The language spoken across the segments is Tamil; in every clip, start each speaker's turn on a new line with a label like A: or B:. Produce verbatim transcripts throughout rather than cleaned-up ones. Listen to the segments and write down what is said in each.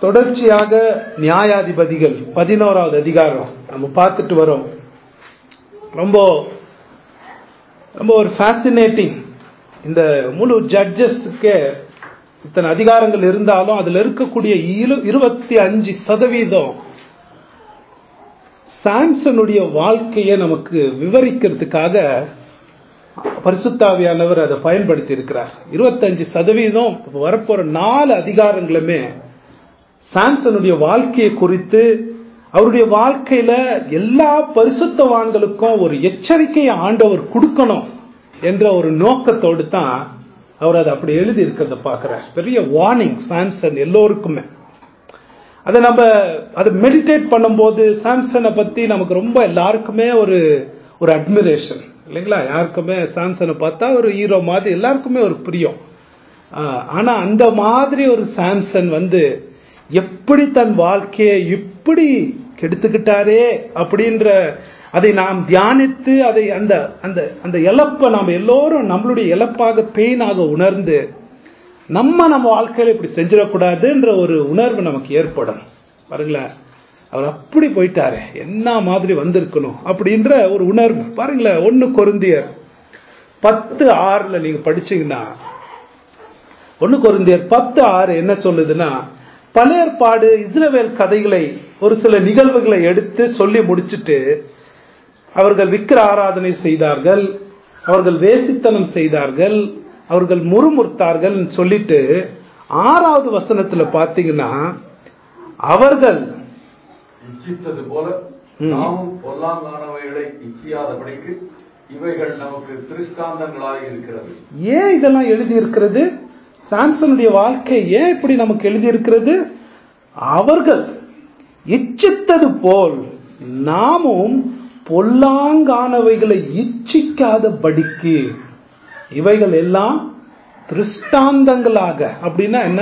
A: தொடர்ச்சியாக நியாயாதிபதிகள் பதினோராவது அதிகாரம் நம்ம பார்த்துட்டு வரோம். ரொம்ப ரொம்ப ஒரு ஃபேசினேட்டிங். இந்த முழு ஜட்ஜஸ்க்கு இத்தனை அதிகாரங்கள் இருந்தாலும் அதுல இருக்கக்கூடிய இருபத்தி அஞ்சு சதவீதம் சாம்சனுடைய வாழ்க்கையை நமக்கு விவரிக்கிறதுக்காக பரிசுத்தாவியானவர் அதை பயன்படுத்தி இருக்கிறார். இருபத்தஞ்சு சதவீதம் வரப்போற நாலு அதிகாரங்களுமே சாம்சனுடைய வாழ்க்கையை குறித்து, அவருடைய வாழ்க்கையில எல்லா பரிசுத்தவான்களுக்கும் ஒரு எச்சரிக்கையை ஆண்டவர் கொடுக்கணும் என்ற ஒரு நோக்கத்தோடு தான் அவர் அதை அப்படி எழுதி இருக்கிறத பார்க்கிறார். பெரிய வார்னிங் சாம்சன் எல்லோருக்குமே. அதை நம்ம அதை மெடிடேட் பண்ணும்போது சாம்சனை பத்தி நமக்கு ரொம்ப எல்லாருக்குமே ஒரு ஒரு அட்மிரேஷன் இல்லைங்களா? யாருக்குமே சாம்சனை பார்த்தா ஒரு ஹீரோ மாதிரி எல்லாருக்குமே ஒரு பிரியம். ஆனா அந்த மாதிரி ஒரு சாம்சன் வந்து எப்படி தன் வாழ்க்கையை இப்படி கெடுத்துக்கிட்டாரே அப்படின்ற அதை நாம் தியானித்து அதை அந்த அந்த அந்த இழப்பை நாம் எல்லோரும் நம்மளுடைய இழப்பாக பெயினாக உணர்ந்து நம்ம நம்ம வாழ்க்கையில இப்படி செஞ்சிடக்கூடாதுன்ற ஒரு உணர்வு நமக்கு ஏற்படும். பாருங்களேன், அவர் அப்படி போயிட்டாரு, என்ன மாதிரி வந்திருக்கணும் அப்படின்ற ஒரு உணர்வு. பாருங்களேன், ஒன்னு கொரிந்தியர் பத்து ஆறுல நீங்க படிச்சீங்கன்னா, ஒன்னு கொரிந்தியர் பத்து ஆறு என்ன சொல்லுதுன்னா, பழைய ஏற்பாடு இஸ்ரவேல் கதைகளை ஒரு சில நிகழ்வுகளை எடுத்து சொல்லி முடிச்சுட்டு, அவர்கள் விக்கிர ஆராதனை செய்தார்கள், அவர்கள் வேசித்தனம் செய்தார்கள், அவர்கள் முறுமுறுத்தார்கள் சொல்லிட்டு ஆறாவது வசனத்துல பாத்தீங்கன்னா, அவர்கள்
B: இச்சித்தது போல நாமும் பொல்லாங்கானவைகளை இச்சியாதபடிக்கு இவைகள் நமக்கு திருஷ்டாந்தங்களாக இருக்கிறது.
A: ஏன் இதெல்லாம் எழுதி இருக்கிறது? சாம்சனுடைய வாழ்க்கை ஏன் இப்படி நமக்கு எழுதி இருக்கிறது? அவர்கள் இச்சித்தது போல் நாமும் பொல்லாங்கானவைகளை இச்சிக்காதபடிக்கு இவைகள் எல்லாம் திருஷ்டாந்தங்களாக. அப்படின்னா என்ன?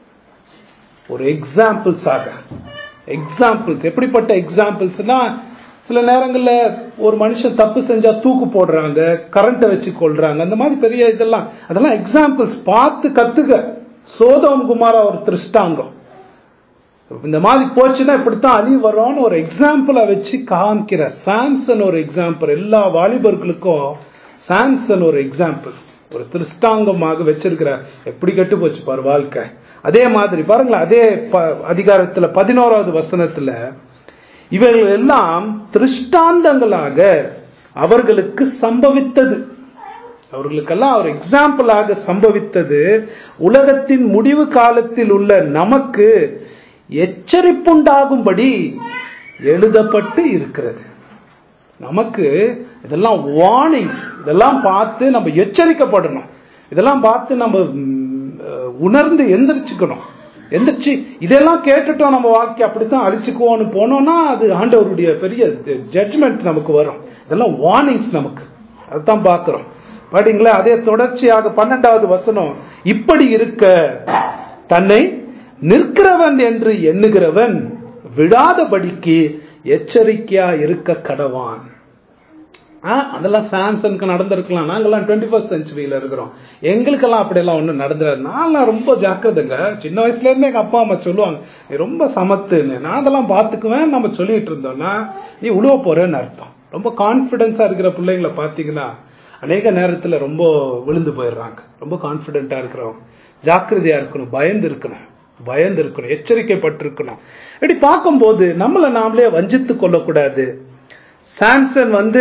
A: ஒரு எக்ஸாம்பிள்ஸாக. எக்ஸாம்பிள்ஸ் எப்படிப்பட்ட எக்ஸாம்பிள்ஸ்னா, சில நேரங்கள்ல ஒரு மனுஷன் தப்பு செஞ்சா தூக்கு போடுறாங்க, கரண்ட்டை வச்சு கொள்றாங்க, அந்த மாதிரி பெரிய இதெல்லாம் அதெல்லாம் எக்ஸாம்பிள்ஸ். பார்த்து கத்துக்க. சோதோம் குமாரா ஒரு திருஷ்டாங்கம். இந்த மாதிரி போச்சுன்னா இப்படித்தான் அழிவு வரும்னு ஒரு எக்ஸாம்பிளை வச்சு காமிக்கிறார். சாம்சன் ஒரு எக்ஸாம்பிள். எல்லா வாலிபர்களுக்கும் சாம்சன் ஒரு எக்ஸாம்பிள், ஒரு திருஷ்டாங்கமாக வச்சிருக்கிறார். எப்படி கெட்டு போச்சு பாரு வாழ்க்கை. அதே மாதிரி பாருங்களேன், அதே அதிகாரத்துல பதினோராவது வசனத்துல, இவர்கள் எல்லாம் திருஷ்டாந்தங்களாக அவர்களுக்கு சம்பவித்தது. அவர்களுக்கெல்லாம் ஒரு எக்ஸாம்பிளாக சம்பவித்தது உலகத்தின் முடிவு காலத்தில் உள்ள நமக்கு எச்சரிப்புண்டாகும்படி எழுதப்பட்டு இருக்கிறது. நமக்கு இதெல்லாம் வார்னிங்ஸ். இதெல்லாம் பார்த்து நம்ம எச்சரிக்கப்படணும். இதெல்லாம் பார்த்து நம்ம உணர்ந்து எந்திரிச்சுக்கணும். எந்திரிச்சு இதெல்லாம் கேட்டுட்டோம் நம்ம வாழ்க்கை அப்படித்தான் அழிச்சுக்குவோம்னு போனோம்னா அது ஆண்டவருடைய பெரிய ஜட்ஜ்மெண்ட் நமக்கு வரும். இதெல்லாம் வார்னிங்ஸ் நமக்கு. அதுதான் பார்க்கிறோம். படிங்களா, அதே தொடர்ச்சியாக பன்னெண்டாவது வசனம், இப்படி இருக்க தன்னை நிற்கிறவன் என்று எண்ணுகிறவன் விடாதபடிக்கு எச்சரிக்கையா இருக்க கடவான். அதெல்லாம் சாம்சனுக்கு நடந்திருக்கலாம். நாங்கெல்லாம் டுவெண்ட்டி ஃபர்ஸ்ட் செஞ்சுரியில இருக்கிறோம். எங்களுக்கெல்லாம் அப்படியெல்லாம் ஒன்றும் நடந்துடாது. நான்லாம் ரொம்ப ஜாக்கிரதைங்க. சின்ன வயசுல இருந்தே எங்க அப்பா அம்மா சொல்லுவாங்க, நீ ரொம்ப சமத்துன்னு. நான் அதெல்லாம் பார்த்துக்குவேன். நம்ம சொல்லிட்டு இருந்தோம்னா நீ உழுவ போறேன்னு அர்த்தம். ரொம்ப கான்பிடன்ஸா இருக்கிற பிள்ளைங்களை பார்த்தீங்கன்னா அநேக நேரத்துல ரொம்ப விழுந்து போயிடுறாங்க. ரொம்ப கான்பிடென்டா இருக்கிறவங்க ஜாக்கிரதையா இருக்கணும், பயந்து இருக்கணும், பயந்து இருக்கணும், எச்சரிக்கைப்பட்டிருக்கணும். இப்படி பார்க்கும்போது நம்மளை நாமளே வஞ்சித்து கொள்ளக்கூடாது. சாம்சன் வந்து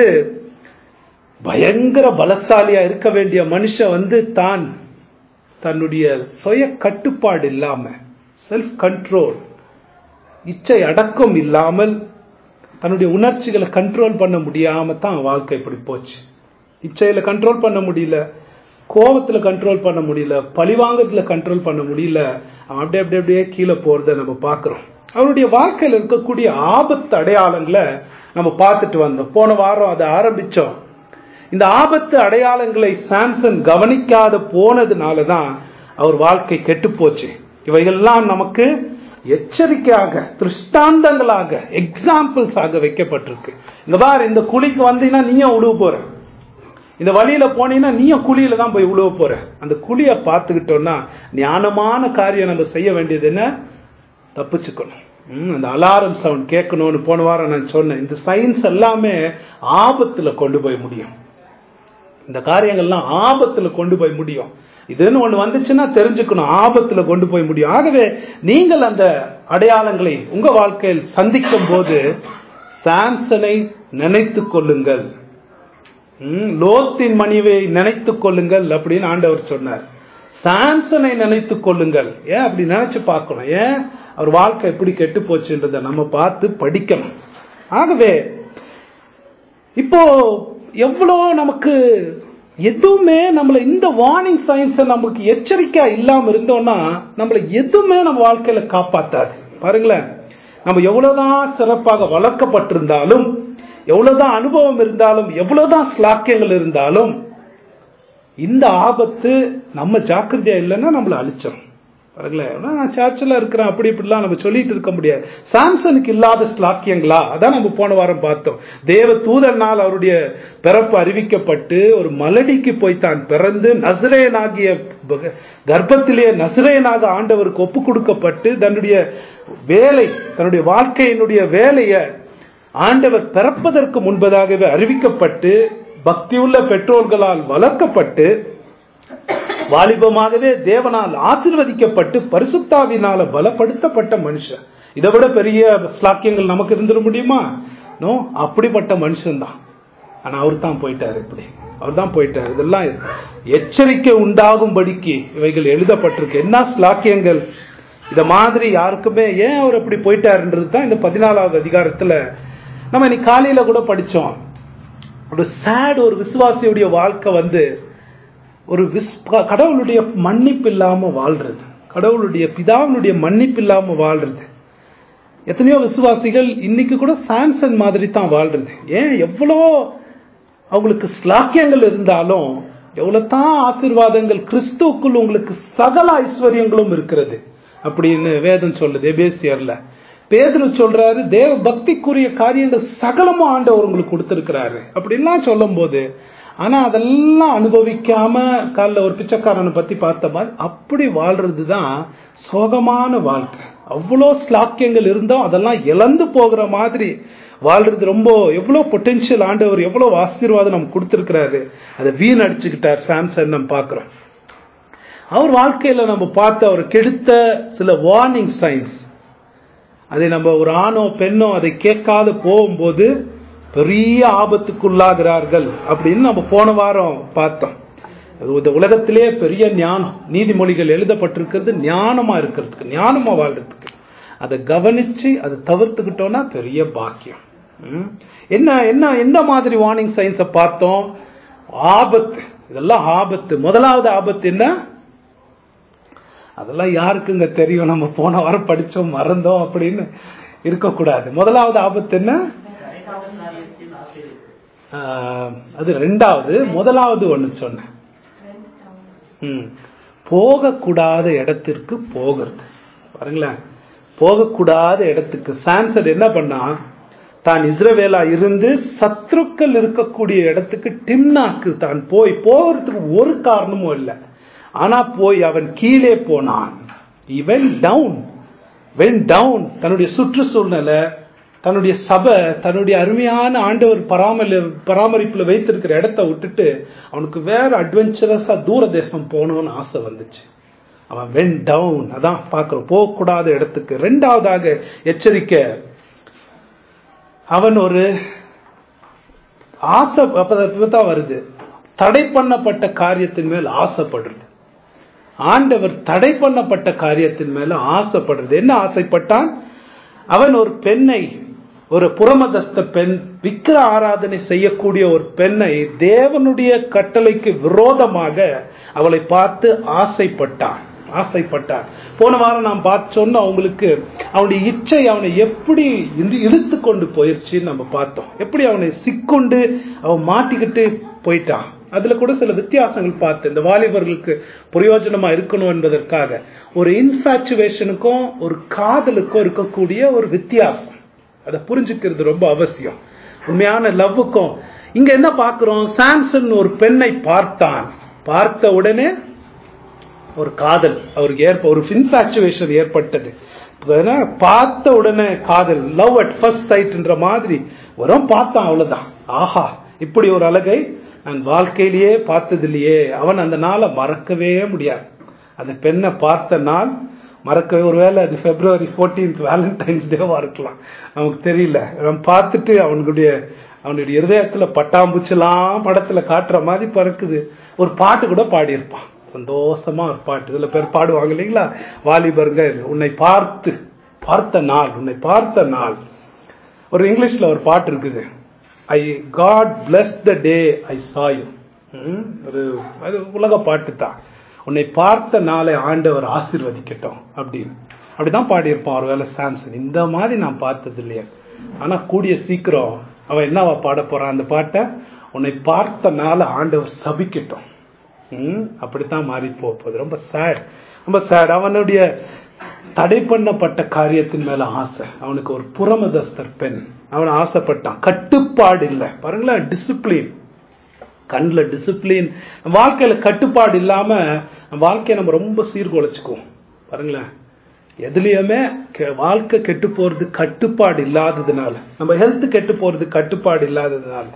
A: பயங்கர பலசாலியா இருக்க வேண்டிய மனுஷன் வந்து தான் தன்னுடைய சுய கட்டுப்பாடு இல்லாம, செல்ஃப் கண்ட்ரோல், இச்சை அடக்கம் இல்லாமல், தன்னுடைய உணர்ச்சிகளை கண்ட்ரோல் பண்ண முடியாம தான் வாழ்க்கை இப்படி போச்சு. இச்சையில கண்ட்ரோல் பண்ண முடியல, கோபத்துல கண்ட்ரோல் பண்ண முடியல, பழிவாங்கத்துல கண்ட்ரோல் பண்ண முடியல. அவன் அப்படியே அப்படியே அப்படியே கீழே போறத நம்ம பாக்குறோம். அவருடைய வாழ்க்கையில இருக்கக்கூடிய ஆபத்து அடையாளங்களை நம்ம பார்த்துட்டு வந்தோம். போன வாரம் அதை ஆரம்பிச்சோம். இந்த ஆபத்து அடையாளங்களை சாம்சன் கவனிக்காத போனதுனாலதான் அவர் வாழ்க்கை கெட்டு போச்சு. இவைகள்லாம் நமக்கு எச்சரிக்கையாக, திருஷ்டாந்தங்களாக, எக்ஸாம்பிள்ஸ் ஆக வைக்கப்பட்டிருக்கு. இந்த பார், இந்த குழிக்கு வந்தீங்கன்னா நீயும் உழுவ போற, இந்த வழியில போனீங்கன்னா நீயும் குழியில தான் போய் உழுவ போற. அந்த குழிய பார்த்துக்கிட்டோம்னா ஞானமான காரியம் நம்ம செய்ய வேண்டியது என்ன? தப்பிச்சுக்கணும். அந்த அலாரம் சவுண்ட் கேட்கணும்னு போன வாரம் நான் சொன்னேன். இந்த சயின்ஸ் எல்லாமே ஆபத்துல கொண்டு போய் முடியும். இந்த காரியங்கள்லாம் ஆபத்துல கொண்டு போய் முடியும். இதுன்னு ஒண்ணு வந்துச்சுன்னா தெரிஞ்சுக்கணும், ஆபத்துல கொண்டு போய் முடியும். ஆகவே நீங்கள் அந்த அடையாளங்களை உங்க வாழ்க்கையில் சந்திக்கும் போது சாம்சனை நினைத்து கொள்ளுங்கள், லோத்தின் மனைவியை நினைத்து கொள்ளுங்கள் அப்படின்னு ஆண்டவர் சொன்னார். சாம்சனை நினைத்து கொள்ளுங்கள். ஏன் அப்படி நினைச்சு பார்க்கணும்? ஏன் அவர் வாழ்க்கை எப்படி கெட்டு போச்சுன்றதை நம்ம பார்த்து படிக்கணும். ஆகவே இப்போ எவ்வளோ நமக்கு எதுவுமே நம்மள இந்த வார்னிங் சைன்ஸை நமக்கு எச்சரிக்கை இல்லாம இருந்தோம்னா நம்மள எதுவுமே நம்ம வாழ்க்கையில காப்பாத்தாது. பாருங்களேன், நம்ம எவ்வளவுதான் சிறப்பாக வளர்க்கப்பட்டிருந்தாலும், எவ்வளவுதான் அனுபவம் இருந்தாலும், எவ்வளவுதான் ஸ்லாக்கியங்கள் இருந்தாலும், இந்த ஆபத்து நம்ம ஜாக்கிரதையா இல்லைன்னா நம்மளை அழிச்சிடும். பாருங்களேன், நான் சர்ச்சில் இருக்கிறேன் அப்படி இப்படிலாம் நம்ம சொல்லிட்டு இருக்க முடியாது. சாம்சனுக்கு இல்லாத ஸ்லாக்கியங்களா? அதான் நம்ம போன வாரம் பார்த்தோம். தேவ தூதனால் அவருடைய பிறப்பு அறிவிக்கப்பட்டு ஒரு மலடிக்கு போய் தான் பிறந்து நசரேயனாகிய கர்ப்பத்திலேயே நசரேயனாக ஆண்டவருக்கு ஒப்பு கொடுக்கப்பட்டு தன்னுடைய வேலை, தன்னுடைய வாழ்க்கையினுடைய வேலையை ஆண்டவர் பிறப்பதற்கு முன்பதாகவே அறிவிக்கப்பட்டு பக்தியுள்ள பெற்றோர்களால் வளர்க்கப்பட்டு வாலிபமாகவே தேவனால் ஆசீர்வதிக்கப்பட்டு பரிசுத்தாவினால பலப்படுத்தப்பட்ட மனுஷன். இதை விட பெரிய ஸ்லாக்கியங்கள் நமக்கு இருந்துட முடியுமா? நோ, அப்படிப்பட்ட மனுஷன் தான். ஆனா அவர் தான் போயிட்டாரு. இப்படி அவர் தான் போயிட்டாரு. இதெல்லாம் எச்சரிக்கை உண்டாகும்படிக்கு இவைகள் எழுதப்பட்டிருக்கு. என்ன ஸ்லாக்கியங்கள்! இத மாதிரி யாருக்குமே ஏன் அவர் அப்படி போயிட்டாருன்றது தான் இந்த பதினாலாவது அதிகாரத்துல நம்ம இன்னைக்கு காலையில கூட படிச்சோம். ஒரு சேட், ஒரு விசுவாசியுடைய வாழ்க்கை வந்து ஒரு கடவுளுடைய மன்னிப்பு இல்லாம வாழ்றது, கடவுளுடைய பிதாவினுடைய மன்னிப்பு இல்லாம வாழ்றது. எத்தனையோ விசுவாசிகள் இன்னைக்கு கூட சாம்சன் மாதிரி தான் வாழ்றது. ஏன் எவ்வளோ அவங்களுக்கு ஸ்லாக்கியங்கள் இருந்தாலும், எவ்வளவுதான் ஆசீர்வாதங்கள், கிறிஸ்துவுக்குள் உங்களுக்கு சகல ஐஸ்வர்யங்களும் இருக்கிறது அப்படின்னு வேதம் சொல்லுது. எபேசியர்ல பேதுரு சொல்றாரு, தேவ பக்திக்குரிய காரியங்கள் சகலமும் ஆண்டவர் உங்களுக்கு கொடுத்திருக்கிறாரு அப்படின்லாம் சொல்லும் போது, ஆனா அதெல்லாம் அனுபவிக்காம காலைல ஒரு பிச்சைக்காரனை பத்தி பார்த்த மாதிரி அப்படி வாழ்றதுதான் சோகமான வாழ்க்கை. அவ்வளோ ஸ்லாக்கியங்கள் இருந்தோம் அதெல்லாம் இழந்து போகிற மாதிரி வாழ்றது. ரொம்ப எவ்வளவு பொட்டென்சியல் ஆண்டவர், எவ்வளவு ஆசீர்வாதம் நமக்கு கொடுத்திருக்கிறாரு, அதை வீண் அடிச்சுக்கிட்டார் சாம்சன். நம்ம பார்க்கிறோம் அவர் வாழ்க்கையில நம்ம பார்த்து அவர் கெடுத்த சில வார்னிங் சைன்ஸ். அதை நம்ம ஒரு ஆணோ பெண்ணோ அதை கேட்காத போகும்போது பெரிய ஆபத்துக்குள்ளாகிறார்கள் அப்படின்னு நம்ம போன வாரம் பார்த்தோம். இந்த உலகத்திலே பெரிய ஞானம், நீதிமொழிகள் எழுதப்பட்டிருக்கிறது ஞானமா இருக்கிறதுக்கு, ஞானமா வாழ்றதுக்கு. அதை கவனிச்சு அதை தவிர்த்துக்கிட்டோம்னா பெரிய பாக்கியம். என்ன என்ன எந்த மாதிரி வார்னிங் சைன்ஸை பார்த்தோம்? ஆபத்து, இதெல்லாம் ஆபத்து. முதலாவது ஆபத்து என்ன? அதெல்லாம் யாருக்குங்க தெரியும்? நம்ம போன வாரம் படிச்சோம் மறந்தோம் அப்படின்னு இருக்கக்கூடாது. முதலாவது ஆபத்து என்ன? அது ரெண்டாவது. முதலாவது ஒண்ணு சொன்னேன், போகக்கூடாத இடத்திற்கு போகிறது. பாருங்களேன், போகக்கூடாத இடத்துக்கு சாம்சன் என்ன பண்ணா, தான் இஸ்ரவேலா இருந்து சத்ருக்கள் இருக்கக்கூடிய இடத்துக்கு டிம்னாக்கு தான் போய் போகிறதுக்கு ஒரு காரணமும் இல்லை. ஆனா போய் அவன் கீழே போனான். he went down went down தன்னுடைய சுற்றுச்சூழ்நிலை, தன்னுடைய சபை, தன்னுடைய அருமையான ஆண்டவர் பராமரி பராமரிப்புல வைத்திருக்கிற இடத்த விட்டுட்டு அவனுக்கு வேற அட்வென்ச்சரஸா தூர தேசம் போகணும்னு ஆசை வந்துச்சு. அவன் went down. அதான் பார்க்கிறோம், போகக்கூடாத இடத்துக்கு. ரெண்டாவதாக எச்சரிக்கை, அவன் ஒரு ஆசை தான் வருது, தடை பண்ணப்பட்ட காரியத்தின் மேல் ஆசைப்படுறது. ஆண்டவர் தடை பண்ணப்பட்ட காரியத்தின் மேல ஆசைப்படுறது. என்ன ஆசைப்பட்டான்? அவன் ஒரு பெண்ணை, ஒரு புறமதஸ்த பெண், விக்கிர ஆராதனை செய்யக்கூடிய ஒரு பெண்ணை தேவனுடைய கட்டளைக்கு விரோதமாக அவளை பார்த்து ஆசைப்பட்டான் ஆசைப்பட்டான் போன வாரம் நாம் பார்த்து சொன்ன அவங்களுக்கு அவனுடைய இச்சை அவனை எப்படி இழுத்து கொண்டு போயிருச்சுன்னு நம்ம பார்த்தோம். எப்படி அவனை சிக்கொண்டு அவன் மாட்டிக்கிட்டு போயிட்டான். அதுல கூட சில வித்தியாசங்கள் பார்த்து இந்த வாலிபர்களுக்கு பிரயோஜனமா இருக்கணும் என்பதற்காக ஒரு இன்ஃபாச்சுவேஷனுக்கும் ஒரு காதலுக்கும் இருக்கக்கூடிய ஒரு வித்தியாசம், அதை புரிஞ்சுக்கிறது ரொம்ப அவசியம். உண்மையான லவ்வுக்கும் இங்க என்ன பார்க்கிறோம்? சாம்சன் ஒரு பெண்ணை பார்த்தான், பார்த்த உடனே ஒரு காதல் அவருக்கு ஏற்ப ஒரு இன்ஃபாச்சுவேஷன் ஏற்பட்டது. பார்த்த உடனே காதல், லவ் அட் ஃபர்ஸ்ட் சைட்ன்ற மாதிரி வரும். பார்த்தான், அவ்வளவுதான். ஆஹா, இப்படி ஒரு அழகை நான் வாழ்க்கையிலேயே பார்த்தது இல்லையே. அவன் அந்த நாளை மறக்கவே முடியாது. அந்த பெண்ணை பார்த்த நாள் மறக்கவே, ஒருவேளை அது பிப்ரவரி பதினான்கு வேலண்டைன்ஸ் டேவா இருக்கலாம், நமக்கு தெரியல. அவன் பார்த்துட்டு அவனுடைய அவனுடைய இருதயத்துல பட்டாம்பூச்செல்லாம் படத்துல காட்டுற மாதிரி பறக்குது. ஒரு பாட்டு கூட பாடியிருப்பான், சந்தோஷமா ஒரு பாட்டு. இதுல பேர் பாடுவாங்க இல்லைங்களா, வாலிபருங்க, உன்னை பார்த்து பார்த்த நாள், உன்னை பார்த்த நாள். ஒரு இங்கிலீஷ்ல ஒரு பாட்டு இருக்குது, I got plus the day I saw you. ஒரு அது உலக பாட்டு தான். உன்னை பார்த்த நாளை ஆண்டவர் ஆசீர்வதிக்கட்டும் அப்படின்னு அப்படிதான் பாடியிருப்பான் ஒருவேளை சாம்சன். இந்த மாதிரி நான் பார்த்தது இல்லையா. ஆனா கூடிய சீக்கிரம் அவன் என்னவா பாட போறான் அந்த பாட்டை, உன்னை பார்த்த நாளை ஆண்டவர் சபிக்கட்டும். உம் அப்படித்தான் மாறி போகுது. ரொம்ப சேட், ரொம்ப சேட். அவனுடைய தடை பண்ணப்பட்ட காரியத்தின் மேல ஆசை. அவனுக்கு ஒரு புறமதஸ்தர் பெண், அவன் ஆசைப்பட்டான். கட்டுப்பாடு இல்லை பாருங்களேன், டிசிப்ளின், கண்ணில் டிசிப்ளின். வாழ்க்கையில கட்டுப்பாடு இல்லாம வாழ்க்கையை நம்ம ரொம்ப சீர்குலைச்சுக்குவோம் பாருங்களேன். எதுலயுமே வாழ்க்கை கெட்டு போறது கட்டுப்பாடு இல்லாததுனால, நம்ம ஹெல்த் கெட்டு போறது கட்டுப்பாடு இல்லாததுனால.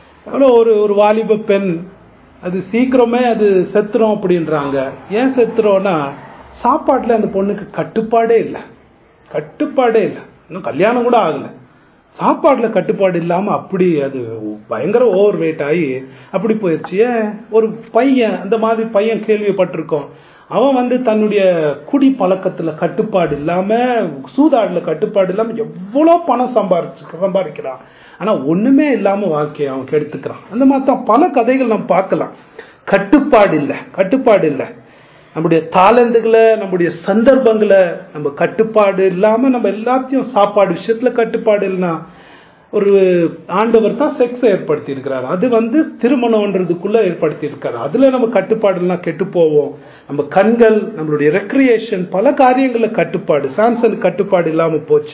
A: ஒரு ஒரு வாலிப பெண், அது சீக்கிரமே அது செத்துரும் அப்படின்றாங்க. ஏன் செத்துறோம்னா, சாப்பாட்டுல அந்த பொண்ணுக்கு கட்டுப்பாடே இல்லை, கட்டுப்பாடே இல்லை. இன்னும் கல்யாணம் கூட ஆகல, சாப்பாடுல கட்டுப்பாடு இல்லாம அப்படி அது பயங்கர ஓவர் வெயிட் ஆகி அப்படி போயிடுச்சு. ஏன், ஒரு பையன், அந்த மாதிரி பையன் கேள்விப்பட்டிருக்கோம், அவன் வந்து தன்னுடைய குடி பழக்கத்துல கட்டுப்பாடு இல்லாம, சூதாடுல கட்டுப்பாடு இல்லாம எவ்வளவு பணம் சம்பாரிச்சு சம்பாதிக்கிறான் ஆனா ஒண்ணுமே இல்லாம வாழ்க்கையை அவன் கெடுத்துக்கிறான். அந்த மாதிரி தான் பல கதைகள் நம்ம பார்க்கலாம். கட்டுப்பாடு இல்லை, கட்டுப்பாடு இல்லை. நம்முடைய தாளந்துகளை, நம்முடைய சந்தர்ப்பங்களை நம்ம கட்டுப்பாடு இல்லாம நம்ம எல்லாத்தையும், சாப்பாடு விஷயத்துல கட்டுப்பாடு இல்லைன்னா, ஒரு ஆண்டவர் தான் செக்ஸை ஏற்படுத்தி இருக்கிறார், அது வந்து திருமணம்ன்றதுக்குள்ள ஏற்படுத்தி இருக்காரு. அதுல நம்ம கட்டுப்பாடு எல்லாம் கெட்டு போவோம். நம்ம கண்கள், நம்மளுடைய ரெக்ரியேஷன், பல காரியங்கள்ல கட்டுப்பாடு. சாம்சன் கட்டுப்பாடு இல்லாம போச்சு.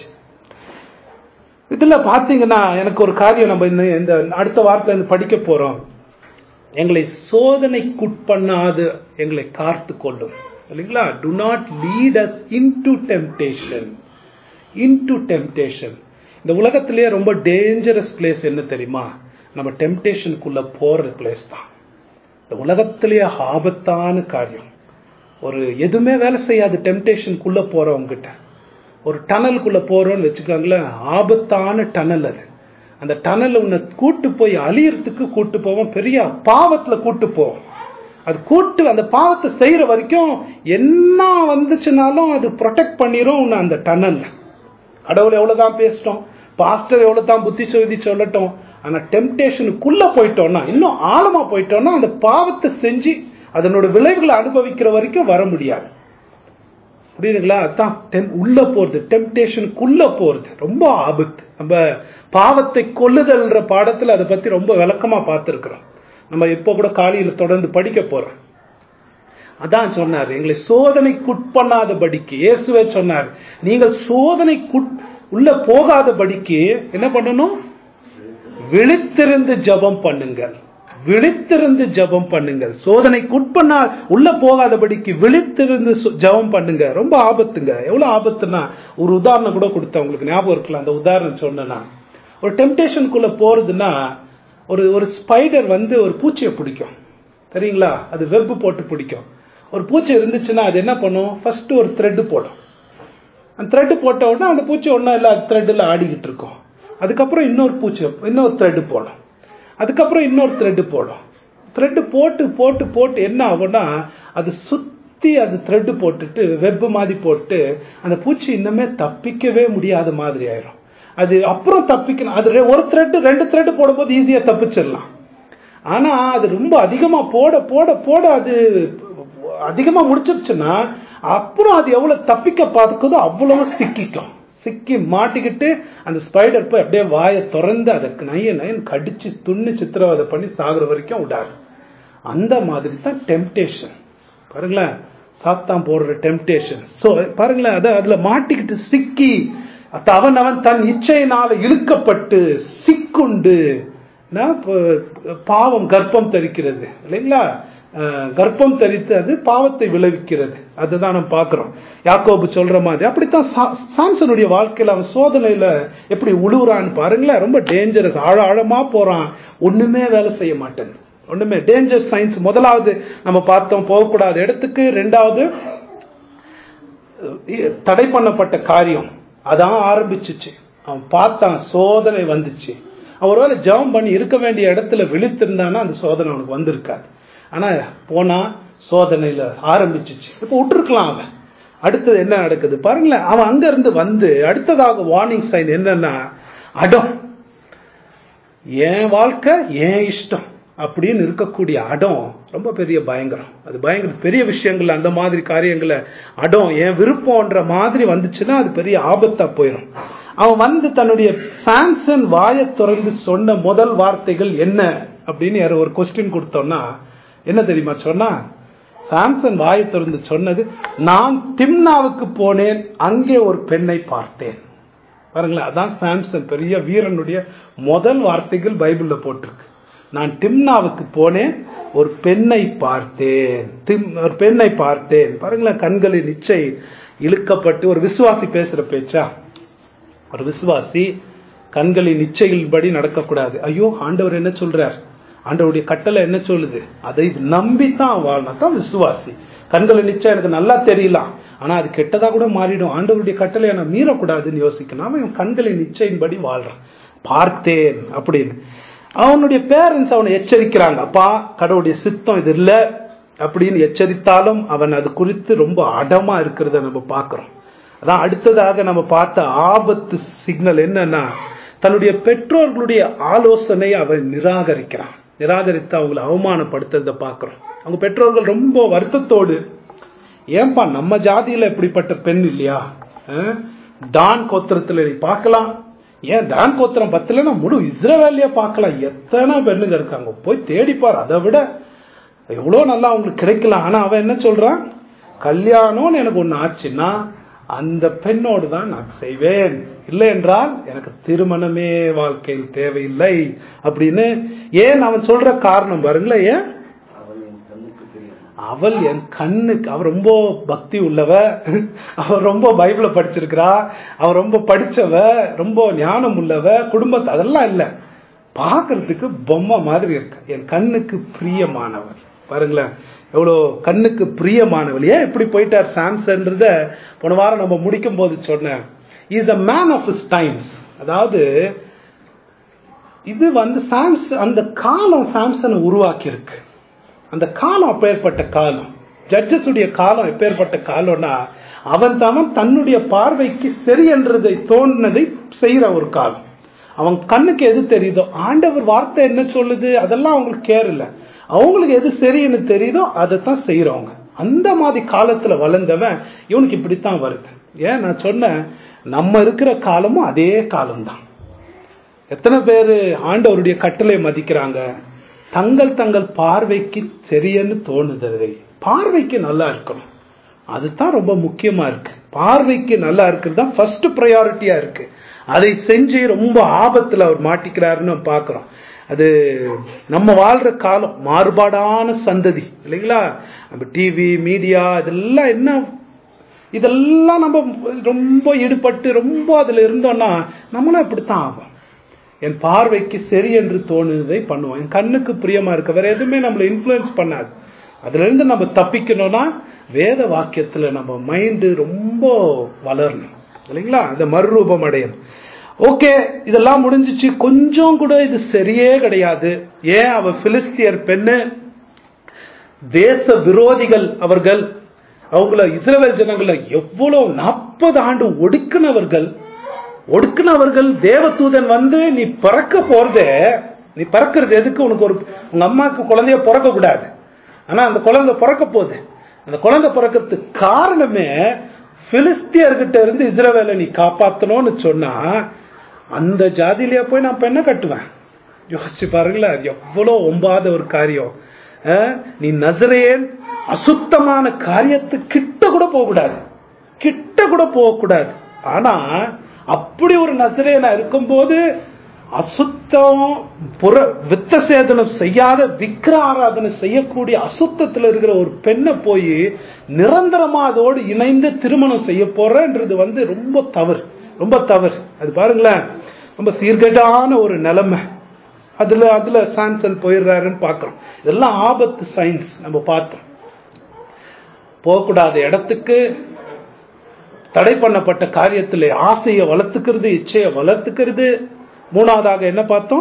A: இதுல பாத்தீங்கன்னா எனக்கு ஒரு காரியம் நம்ம இந்த அடுத்த வாரத்துல இருந்து படிக்க போறோம். எங்களை சோதனைக்குட்பண்ணாது எங்களை காத்து கொள்ளும் இல்லைங்களா. Do not lead us into temptation. Into temptation. இந்த உலகத்திலேயே ரொம்ப டேஞ்சரஸ் பிளேஸ் என்ன தெரியுமா, நம்ம டெம்ப்டேஷனுக்குள்ள போற பிளேஸ் தான். இந்த உலகத்திலேயே ஆபத்தான காரியம். ஒரு எதுவுமே வேலை செய்யாது டெம்ப்டேஷனுக்குள்ள போறவங்க கிட்ட. ஒரு டனலுக்குள்ள போறோம்னு வச்சுக்கோங்களேன், ஆபத்தான டனல் அது. அந்த டனல் உன்னை கூட்டு போய் அழியறதுக்கு கூட்டு போவோம், பெரிய பாவத்துல கூட்டு போவோம். அது கூட்டு அந்த பாவத்தை செய்யற வரைக்கும் என்ன வந்துச்சுனாலும் அது ப்ரொடெக்ட் பண்ணிரும் உன்னை அந்த டனல்ல. கடவுள் எவ்வளவுதான் பேசிட்டோம், பாஸ்டர் எவ்வளவுதான் புத்தி சொல்லி சொல்லட்டும், ஆனா டெம்ப்டேஷனுக்குள்ள போயிட்டோம்னா, இன்னும் ஆழமா போயிட்டோம்னா, அந்த பாவத்தை செஞ்சு அதனோட விளைவுகளை அனுபவிக்கிற வரைக்கும் வர முடியாது. புரியுதுங்களா? அதான் உள்ள போறது, டெம்ப்டேஷனுக்குள்ள போறது ரொம்ப ஆபத்து. நம்ம பாவத்தை கொல்லுதல்ன்ற பாடத்துல அதை பத்தி ரொம்ப விளக்கமா பார்த்திருக்கிறோம். நம்ம இப்ப கூட காலையில தொடர்ந்து படிக்க போறோம். அதான் சொன்னார், எங்களை சோதனைக்குட்பண்ணாதபடிக்கு. இயேசுவே சொன்னார், நீங்கள் சோதனைக்கு உள்ள போகாதபடிக்கு என்ன பண்ணணும், விழித்திருந்து ஜெபம் பண்ணுங்கள், விழித்திருந்து ஜெபம் பண்ணுங்கள். சோதனைக்குட்பண்ணா உள்ள போகாதபடிக்கு விழித்திருந்து ஜெபம் பண்ணுங்க. ரொம்ப ஆபத்துங்க. எவ்வளவு ஆபத்துனா, ஒரு உதாரணம் கூட கொடுத்தேன் உங்களுக்கு, ஞாபகம் இருக்கலாம். அந்த உதாரணம் சொன்னா, ஒரு டெம்ப்டேஷனுக்குள்ள போறதுன்னா, ஒரு ஒரு ஸ்பைடர் வந்து ஒரு பூச்சியை பிடிக்கும் தெரியுங்களா, அது வெப் போட்டு பிடிக்கும். ஒரு பூச்சி இருந்துச்சுன்னா அது என்ன பண்ணும், ஃபர்ஸ்ட் ஒரு த்ரெட் போடும். அந்த த்ரெட் போட்ட உடனே அந்த பூச்சி ஒன்றும் இல்லை, த்ரெட்டில் ஆடிக்கிட்டு இருக்கும். அதுக்கப்புறம் இன்னொரு பூச்சி, இன்னொரு த்ரெட் போடும். அதுக்கப்புறம் இன்னொரு த்ரெட் போடும். த்ரெட் போட்டு போட்டு போட்டு என்ன ஆகும்னா, அது சுத்தி அது த்ரெட் போட்டுட்டு வெப் மாதிரி போட்டு அந்த பூச்சி இன்னுமே தப்பிக்கவே முடியாத மாதிரி ஆயிரும். அது அப்புறம் தப்பிக்கணும். அது ஒரு த்ரெட் ரெண்டு த்ரெட் போடும்போது ஈஸியா தப்பிச்சிடலாம். ஆனா அது ரொம்ப அதிகமா போட போட போட அது அதிகமா முடிச்சிருச்சுன்னா, அப்புறம் அது எவ்வளவு தப்பிக்க பார்க்குதோ அவ்வளவு சிக்கிக்கும். சிக்கி மாட்டிக்கிட்டு அந்த ஸ்பைடர் போய் அப்படியே வாயை திறந்து அதற்கு நைய நயன் கடிச்சு துண்ணு சித்திரவதை பண்ணி சாகுற வரைக்கும் விடாது. அந்த மாதிரி தான் டெம்ப்டேஷன். பாருங்களேன், சாத்தான் போடுற டெம்ப்டேஷன். சோ பாருங்களேன், அத அதுல மாட்டிக்கிட்டு சிக்கி அவன் அவன் தன் இச்சையினால இழுக்கப்பட்டு சிக்குண்டு பாவம் கர்ப்பம் தரிக்கிறது இல்லைங்களா. கர்ப்பம் தரித்து அது பாவத்தை விளைவிக்கிறது. அதுதான் நம்ம பார்க்கிறோம். யாக்கோபு சொல்ற மாதிரி அப்படித்தான் சாம்சனுடைய வாழ்க்கையில அவன் சோதனையில எப்படி உழுவுறான்னு பாருங்களேன். ரொம்ப டேஞ்சரஸ், ஆழ ஆழமா போறான், ஒண்ணுமே வேலை செய்ய மாட்டேன், ஒண்ணுமே டேஞ்சர் சைன்ஸ். முதலாவது நம்ம பார்த்தோம் போகக்கூடாத இடத்துக்கு, ரெண்டாவது தடை பண்ணப்பட்ட காரியம் அதான் ஆரம்பிச்சிச்சு. அவன் பார்த்தான், சோதனை வந்துச்சு. அவன் ஒருவேளை ஜெபம் பண்ணி இருக்க வேண்டிய இடத்துல விழித்திருந்தானா அந்த சோதனை அவனுக்கு வந்திருக்காது. ஆனா போனா சோதனையில ஆரம்பிச்சிச்சு. இப்ப விட்டுருக்கலாம். அவன் அடுத்தது என்ன நடக்குது பாருங்களேன். அவன் அங்க இருந்து வந்து அடுத்ததாக வார்னிங் சைன் என்னன்னா அடம். என் வாழ்க்கை என் இஷ்டம் அப்படின்னு இருக்கக்கூடிய அடம் ரொம்ப பெரிய பயங்கரம். அது பயங்கர பெரிய விஷயங்கள், அந்த மாதிரி காரியங்களை அடம் என் விருப்பம்ன்ற மாதிரி வந்துச்சுன்னா அது பெரிய ஆபத்தா போயிடும். அவன் வந்து தன்னுடைய சாம்சன் வாயை திறந்து சொன்ன முதல் வார்த்தைகள் என்ன அப்படின்னு யாரும் ஒரு கொஸ்டின் கொடுத்தோம்னா என்ன தெரியுமா சொன்னா? சாம்சன் வாயை திறந்து சொன்னது, நான் திம்னாவுக்கு போனேன், அங்கே ஒரு பெண்ணை பார்த்தேன். பாருங்களேன், அதான் சாம்சன் பெரிய வீரனுடைய முதல் வார்த்தைகள் பைபிள்ல போட்டிருக்கு. நான் திம்னாவுக்கு போனேன், ஒரு பெண்ணை பார்த்தேன், ஒரு பெண்ணை பார்த்தேன். பாருங்களேன், கண்களின் இச்சை இழுக்கப்பட்டு. ஒரு விசுவாசி பேசுற பேச்சா? ஒரு விசுவாசி கண்களின் இச்சைகளின்படி நடக்கக்கூடாது. ஐயோ ஆண்டவர் என்ன சொல்றார், ஆண்டவருடைய கட்டளை என்ன சொல்லுது, அதை நம்பித்தான் வாழணும். தான் விசுவாசி. கண்களின் இச்சை எனக்கு நல்லா தெரியலாம், ஆனா அது கெட்டதா கூட மாறிடும், ஆண்டவருடைய கட்டளை நான் மீறக்கூடாதுன்னு யோசிக்கணும். அவன் கண்களின் இச்சையின்படி வாழ்றான். பார்த்தேன் அப்படின்னு அவனுடைய பேரண்ட்ஸ் அவனை எச்சரிக்கிறாங்க. அப்பா, கடவுளுடைய சித்தம் இது இல்லை அப்படின்னு எச்சரித்தாலும் அவன் அது குறித்து ரொம்ப அடமா இருக்கிறத நம்ம பார்க்கிறோம். அதான் அடுத்ததாக நம்ம பார்த்த ஆபத்து சிக்னல் என்னன்னா, தன்னுடைய பெற்றோர்களுடைய ஆலோசனை அவன் நிராகரிக்கிறான். நிராகரித்து அவங்களை அவமானப்படுத்துறத பார்க்கிறோம். அவங்க பெற்றோர்கள் ரொம்ப வருத்தத்தோடு, ஏன்பா நம்ம ஜாதியில இப்படிப்பட்ட பெண் இல்லையா, டான் கோத்திரத்துல நீ பார்க்கலாம், ஏன் டான் கோத்திரம் பத்துல முழு இஸ்ரவேலியா பார்க்கலாம், எத்தனை பெண்ணுங்க இருக்காங்க, போய் தேடிப்பார், அதை விட எவ்வளவு நல்லா அவங்களுக்கு கிடைக்கலாம். ஆனா அவன் என்ன சொல்றான், கல்யாணம்னு எனக்கு ஒண்ணு ஆச்சுன்னா அந்த பெண்ணோடு தான் நான் செய்வேன், இல்லை என்றால் எனக்கு திருமணமே வாழ்க்கையில் தேவையில்லை அப்படின்னு. ஏன் அவன் சொல்ற காரணம் பாருங்களேன், ஏன் அவள் என் கண்ணுக்கு, அவ ரொம்ப பக்தி உள்ளவ, அவ ரொம்ப பைபிள படிச்சிருக்கிறா, அவ ரொம்ப படிச்சவ, ரொம்ப ஞானம் உள்ளவ, குடும்பத்தை அதெல்லாம் இல்ல, பாக்குறதுக்கு பொம்மை மாதிரி இருக்கு, என் கண்ணுக்கு பிரியமானவள். பாருங்களேன் எவ்வளோ கண்ணுக்கு பிரியமானவள். ஏன் இப்படி போயிட்டார் சாம்சன்றத போன வாரம் நம்ம முடிக்கும் போது சொன்னேன். Is a man of his times. அதாவது இது வந்து சாம்ஸ் அந்த காலம் சாம்சனை உருவாக்கி இருக்கு. அந்த காலம் அப்பேற்பட்ட காலம், ஜட்ஜஸ் உடைய காலம் எப்பேற்பட்ட காலம்னா, அவன் தான் தன்னுடைய பார்வைக்கு சரி என்றதை தோன்றதை செய்யற ஒரு காலம். அவன் கண்ணுக்கு எது தெரியுதோ, ஆண்டவர் வார்த்தை என்ன சொல்லுது அதெல்லாம் அவங்களுக்கு கேர் இல்லை, அவங்களுக்கு எது சரின்னு தெரியுதோ அதைத்தான் செய்யறவங்க. அந்த மாதிரி காலத்துல வளர்ந்தவன் இவனுக்கு இப்படித்தான் வருது. ஏன் நான் சொன்னேன், நம்ம இருக்கிற காலமும் அதே காலம்தான். எத்தனை பேரு ஆண்டவருடைய கட்டளை மதிக்கிறாங்க, தங்கள் தங்கள் பார்வைக்கு சரியன்னு தோணுதலை, பார்வைக்கு நல்லா இருக்கணும், அதுதான் ரொம்ப முக்கியமா இருக்கு. பார்வைக்கு நல்லா இருக்கிறது தான் ஃபர்ஸ்ட் ப்ரையாரிட்டியா இருக்கு. அதை செஞ்சு ரொம்ப ஆபத்துல அவர் மாட்டிக்கிறாருன்னு பாக்குறோம். அது நம்ம வாழ்ற காலம் மாறுபாடான சந்ததி இல்லைங்களா. நம்ம டிவி மீடியா இதெல்லாம் என்ன, இதெல்லாம் நம்ம ரொம்ப ஈடுபட்டு ரொம்ப அதுல இருந்தோம்னா நம்மளும் அப்படித்தான் ஆகும். என் பார்வைக்கு சரி என்று தோணுதை பண்ணுவோம், என் கண்ணுக்கு பிரியமா இருக்க, வேற எதுவுமே நம்மளை இன்ஃப்ளூயன்ஸ் பண்ணாது. அதுல இருந்து நம்ம தப்பிக்கணும்னா வேத வாக்கியத்துல நம்ம மைண்டு ரொம்ப வளரணும் இல்லைங்களா, அந்த மறுரூபம் அடையணும். ஓகே, இதெல்லாம் முடிஞ்சிச்சு. கொஞ்சம் கூட இது சரியே கிடையாது. ஏன் அவ பிலிஸ்தியர் பெண்ணு, தேச விரோதிகள் அவர்கள், அவங்கள இஸ்ரவேல் ஜனங்கள எவ்வளவு நாற்பது ஆண்டு ஒடுக்கினவர்கள் ஒடுக்கினவர்கள் தேவதூதன் வந்து நீ பிறக்க போறதே, நீ பிறக்கிறது எதுக்கு, உனக்கு ஒரு உங்க அம்மாவுக்கு குழந்தைய பிறக்க கூடாது, ஆனா அந்த குழந்தை பிறக்க போகுது. அந்த குழந்தை பிறக்கிறதுக்கு காரணமே பிலிஸ்தியர்கிட்ட இருந்து இஸ்ரவேலை நீ காப்பாத்தணும்னு சொன்னா, அந்த ஜாதியிலேயே போய் நான் பெண்ணை கட்டுவேன். யோசிச்சு பாருங்களேன், எவ்வளவு ஒம்பாத ஒரு காரியம். நீ நசரேன், அசுத்தமான காரியத்து கிட்ட கூட போகக்கூடாது, கிட்ட கூட போகக்கூடாது. ஆனா அப்படி ஒரு நசரேனா இருக்கும்போது அசுத்தம் புற வித்த சேதனம் செய்யாத விக்கிர ஆராதனை செய்யக்கூடிய அசுத்தத்தில் இருக்கிற ஒரு பெண்ணை போய் நிரந்தரமா அதோடு இணைந்து திருமணம் செய்ய போறன்றது வந்து ரொம்ப தவறு, ரொம்ப தவறு. அது பாருங்களேன், ரொம்ப சீர்கேடான ஒரு நிலைமை. அதுல அதுல சாம்சன் போயிடுறாருன்னு பாக்குறோம். இதெல்லாம் ஆபத்து சயின்ஸ். நம்ம பார்த்தோம் போகக்கூடாத இடத்துக்கு, தடை பண்ணப்பட்ட காரியத்தில் ஆசையை வளர்த்துக்கிறது, இச்சையை வளர்த்துக்கிறது. மூணாவதாக என்ன பார்த்தோம்?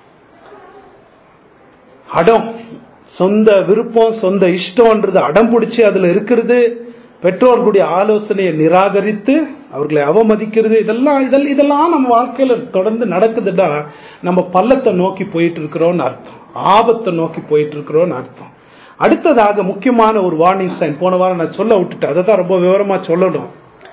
A: அடம், சொந்த விருப்பம் சொந்த இஷ்டம்ன்றது அடம் பிடிச்சி அதுல இருக்கிறது. பெற்றோர்களுடைய ஆலோசனையை நிராகரித்து அவர்களை அவமதிக்கிறது. இதெல்லாம் இதெல்லாம் இதெல்லாம் நம்ம வாழ்க்கையில தொடர்ந்து நடக்குதுன்னா நம்ம பள்ளத்தை நோக்கி போயிட்டு இருக்கிறோம்னு அர்த்தம், ஆபத்தை நோக்கி போயிட்டு இருக்கிறோம்னு அர்த்தம். அடுத்ததாக முக்கியமான ஒரு வார்னிங் சைன் போன வாரம் நான் சொல்ல விட்டுட்டேன், அதை தான் ரொம்ப விவரமா சொல்லணும்.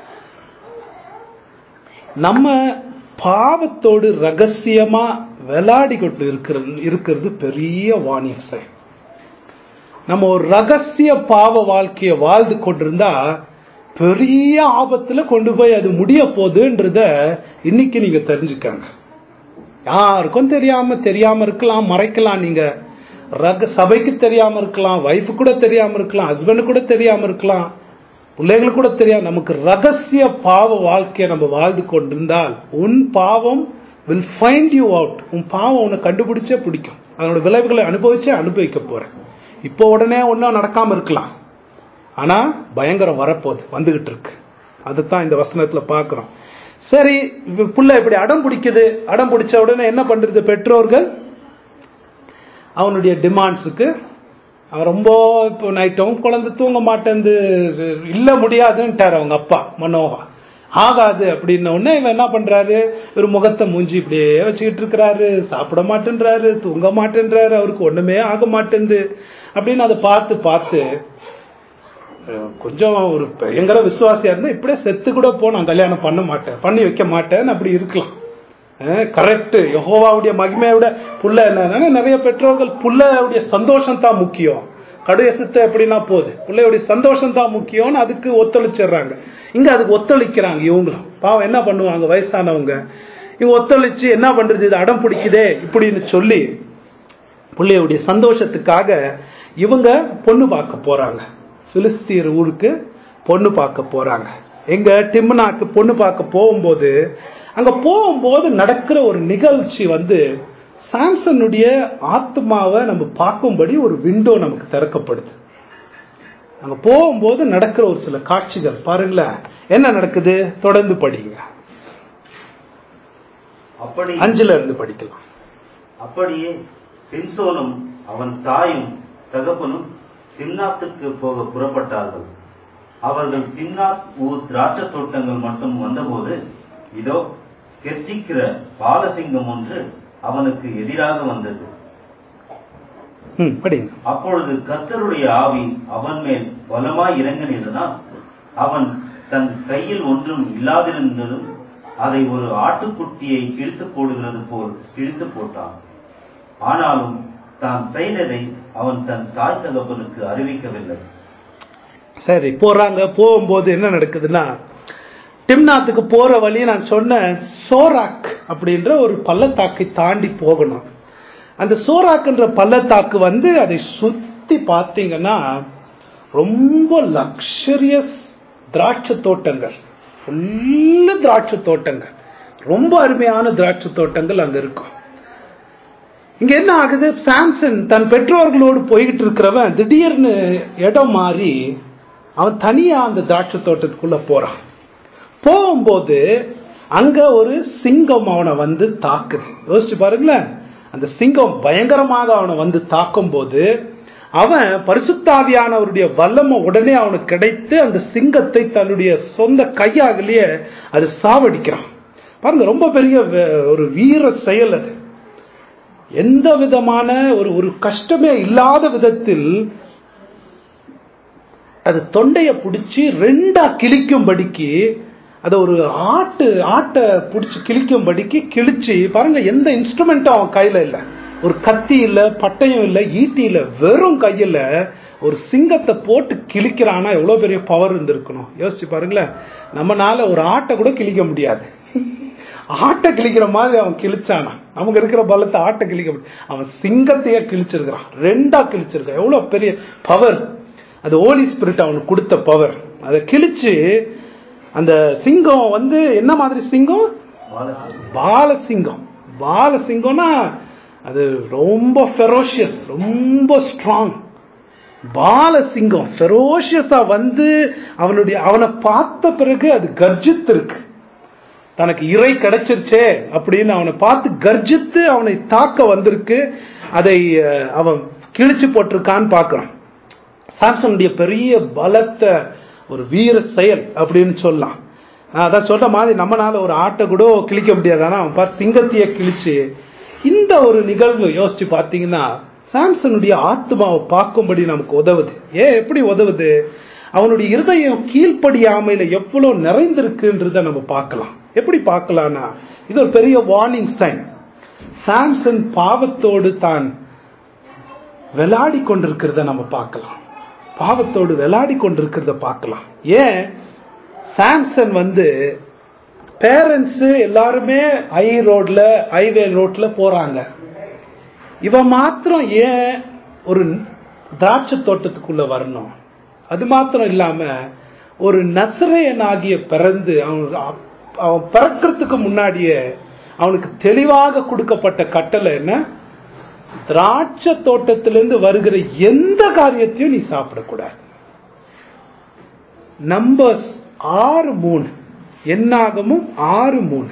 A: நம்ம பாவத்தோடு ரகசியமா விளையாடி கொண்டு இருக்கிறது இருக்கிறது பெரிய வார்னிங் சைன். நம்ம ஒரு ரகசிய பாவ வாழ்க்கையை வாழ்ந்து கொண்டிருந்தா பெரிய ஆபத்துல கொண்டு போய் அது முடிய போகுதுன்றத இன்னைக்கு நீங்க தெரிஞ்சுக்காங்க. யாருக்கும் தெரியாம தெரியாம இருக்கலாம், மறைக்கலாம். நீங்க ரக சபைக்கு தெரியாம இருக்கலாம், வைஃபு கூட தெரியாம இருக்கலாம், ஹஸ்பண்ட் கூட தெரியாம இருக்கலாம், பிள்ளைகளுக்கு கூட தெரியாது. நமக்கு ரகசிய பாவ வாழ்க்கையை நம்ம வாழ்ந்து கொண்டிருந்தால் உன் பாவம் வில் ஃபைண்ட் யூ அவுட். உன் பாவம் உன்னை கண்டுபிடிச்சே பிடிக்கும். அதனோட விளைவுகளை அனுபவிச்சே அனுபவிக்க போறேன். இப்போ உடனே ஒன்றும் நடக்காம இருக்கலாம், ஆனா பயங்கரம் வரப்போகுது, வந்துகிட்டு இருக்கு. அதுதான் இந்த வசனத்துல பாக்குறோம். சரி, புள்ள இப்படி அடம் பிடிக்குது. அடம் பிடிச்ச உடனே என்ன பண்றது? பெற்றோர்கள் அவனுடைய டிமாண்ட்ஸுக்கு அவன் ரொம்ப இப்போ நைட்டும் குழந்தை தூங்க மாட்டேன் இல்ல முடியாதுன்ட்டார் அவங்க அப்பா மனோகா. ஆகாது அப்படின்ன உடனே இவன் என்ன பண்றாரு? ஒரு முகத்தை மூஞ்சி இப்படியே வச்சுக்கிட்டு இருக்கிறாரு, சாப்பிட மாட்டேன்றாரு, தூங்க மாட்டேன்றாரு, அவருக்கு ஒண்ணுமே ஆக மாட்டேங்குது அப்படின்னு அதை பார்த்து பார்த்து கொஞ்சம் ஒரு பயங்கர விசுவாசியா இருந்தா இப்படியே செத்து கூட போ, நான் கல்யாணம் பண்ண மாட்டேன், பண்ணி வைக்க மாட்டேன்னு அப்படி இருக்கலாம். கரெக்ட். யெகோவாவுடைய மகிமையோட புள்ள என்ன, நிறைய பெற்றோர்கள் புள்ளையுடைய சந்தோஷம் தான் முக்கியம், கடைசத்தை எப்படின்னா போகுது, பிள்ளையுடைய சந்தோஷம் தான் முக்கியம்னு அதுக்கு ஒத்துழைச்சிடுறாங்க. இங்க அதுக்கு ஒத்துழைக்கிறாங்க இவங்களும். பாவம் என்ன பண்ணுவாங்க வயசானவங்க, இவங்க ஒத்துழைச்சு என்ன பண்றது, இது அடம் பிடிக்குதே இப்படின்னு சொல்லி பிள்ளையுடைய சந்தோஷத்துக்காக இவங்க பொண்ணு பார்க்க போறாங்க. பிலிஸ்தீர் ஊருக்கு பொண்ணு பார்க்க போறாங்க. எங்க டிம்னாக்கு பொண்ணு பார்க்க போகும்போது அங்க போகும்போது நடக்கிற ஒரு நிகழ்ச்சி வந்து சாம்சனுடைய ஆத்மாவை நம்ம பார்க்கும்படி ஒரு விண்டோ நமக்கு திறக்கப்படுது. அங்க போகும்போது நடக்கிற ஒரு சில காட்சிகள் பாருங்களேன். என்ன நடக்குது தொடர்ந்து படிங்க.
C: அப்படி
A: அஞ்சுல இருந்து படிக்கலாம்.
C: அப்படியே சிம்சோனும் அவன் தாயும் தகப்பனும் திம்னாத்துக்கு போக புறப்பட்டார்கள். அவர்கள் திம்னாத் ஊர் திராட்சை தோட்டங்கள் மட்டும் வந்தபோது இதோ கெர்ச்சிக்கிற பாலசிங்கம் ஒன்று அவனுக்கு எதிராக வந்தது. அப்பொழுது கர்த்தருடைய ஆவி அவன் மேல் பலமாய் இறங்கினதினால் அவன் தன் கையில் ஒன்றும் இல்லாதிருந்ததும் அதை ஒரு ஆட்டுக்குட்டியை கிழித்து போடுகிறது போல் கிழித்து போட்டான். ஆனாலும் தான் செய்ததை அவன் தன் தாய் தகப்பனுக்கு அறிவிக்கவில்லை.
A: சரி, போறாங்க. போகும்போது என்ன நடக்குதுன்னா, டிம்னாத்துக்கு போற வழி நான் சொன்ன சோராக் அப்படின்ற ஒரு பள்ளத்தாக்கை தாண்டி போகணும். அந்த சோராக்ன்ற பள்ளத்தாக்கு வந்து அதை சுத்தி பார்த்தீங்கன்னா ரொம்ப லக்ஸரியஸ் திராட்சை தோட்டங்கள், ஃபுல்லு திராட்சை தோட்டங்கள், ரொம்ப அருமையான திராட்சை தோட்டங்கள் அங்க இருக்கும். இங்க என்ன ஆகுது, சாம்சன் தன் பெற்றோர்களோடு போய்கிட்டு இருக்கிறவன் திடீர்னு இடம் மாறி அவன் தனியா அந்த திராட்சை தோட்டத்துக்குள்ள போறான். போகும்போது அங்க ஒரு சிங்கம் அவனை வந்து தாக்குது. யோசிச்சு பாருங்களேன், அந்த சிங்கம் பயங்கரமாக அவனை வந்து தாக்கும் போது அவன் பரிசுத்தாவியானவருடைய வல்லமை உடனே அவனுக்கு கிடைத்து அந்த சிங்கத்தை தன்னுடைய சொந்த கையாகலேயே அது சாவடிக்கிறான். பாருங்க, ரொம்ப பெரிய ஒரு வீர செயல் அது. எந்த விதமான ஒரு ஒரு கஷ்டமே இல்லாத விதத்தில் அது தொண்டைய பிடிச்சி ரெண்டா கிழிக்கும்படிக்கு, அதை ஒரு ஆட்டு ஆட்டை பிடிச்சி கிழிக்கும்படிக்கு கிழிச்சு பாருங்க. எந்த இன்ஸ்ட்ருமெண்ட்டும் அவன் கையில இல்லை, ஒரு கத்தி இல்ல, பட்டயம் இல்லை, ஈட்டி இல்ல, வெறும் கையில ஒரு சிங்கத்தை போட்டு கிழிக்கிறானா எவ்வளவு பெரிய பவர் இருந்திருக்கணும். யோசிச்சு பாருங்களேன். நம்மனால ஒரு ஆட்டை கூட கிழிக்க முடியாது, ஆட்டை கிழிக்கிற மாதிரி அவன் கிழிச்சானா. நமக்கு இருக்கிற பலத்தை ஆட்டை கிழிக்க முடியும். அவன் சிங்கத்தையே கிழிச்சிருக்கிறான், ரெண்டா கிழிச்சிருக்கான். எவ்வளவு பெரிய பவர்! அது ஹோலி ஸ்பிரிட் அவனுக்கு கொடுத்த பவர். அதை கிழிச்சு அந்த சிங்கம் வந்து என்ன மாதிரி சிங்கம்? பாலசிங்கம். பாலசிங்கம்னா அது ரொம்ப ஃபெரோஷியஸ், ரொம்ப ஸ்ட்ராங். பாலசிங்கம் ஃபெரோஷியஸா வந்து அவனுடைய அவனை பார்த்த பிறகு அது கர்ஜித்து இருக்கு. தனக்கு இறை கிடைச்சிருச்சே அப்படின்னு அவனை பார்த்து கர்ஜித்து அவனை தாக்க வந்திருக்கு. அதை அவன் கிழிச்சு போட்டிருக்கான்னு பார்க்கிறான். சாம்சனுடைய பெரிய பலத்தை ஒரு வீர செயல் அப்படின்னு சொல்லலாம். அதான் சொல்ற மாதிரி நம்மளால ஒரு ஆட்டை கூட கிழிக்க முடியாது. ஆனா அவன் பார்த்து சிங்கத்தையே கிழிச்சு, இந்த ஒரு நிகழ்வு யோசிச்சு பார்த்தீங்கன்னா சாம்சனுடைய ஆத்மாவை பார்க்கும்படி நமக்கு உதவுது. ஏன் எப்படி உதவுது? அவனுடைய இருதயம் கீழ்ப்படியாமையில எவ்வளவு நிறைந்திருக்குன்றத நம்ம பார்க்கலாம். எப்படி பார்க்கலாம்னா, இது ஒரு பெரிய வார்னிங் சைன். சாம்சன் பாவத்தோடு தான் விளையாடி கொண்டிருக்கிறத நம்ம பார்க்கலாம். பாவத்தோடு விளையாடி கொண்டிருக்கிறத பார்க்கலாம். ஏன்? சாம்சன் வந்து பேரண்ட்ஸ் எல்லாருமே ஹை ரோட்ல ஹைவே ரோட்ல போறாங்க. இவன் மாத்திரம் ஏன் ஒரு திராட்சை தோட்டத்துக்குள்ள வரணும்? அது மாத்திரம் இல்லாம ஒரு நசரேயன் ஆகிய பிறந்து அவன் அவன் பிறக்கிறதுக்கு முன்னாடியே அவனுக்கு தெளிவாக கொடுக்கப்பட்ட கட்டளை என்ன? திராட்சை தோட்டத்திலிருந்து வருகிற எந்த காரியத்தையும் நீ சாப்பிடக்கூடாது. நம்பர்ஸ் ஆறு மூணு என்னாகமும் ஆறு மூணு.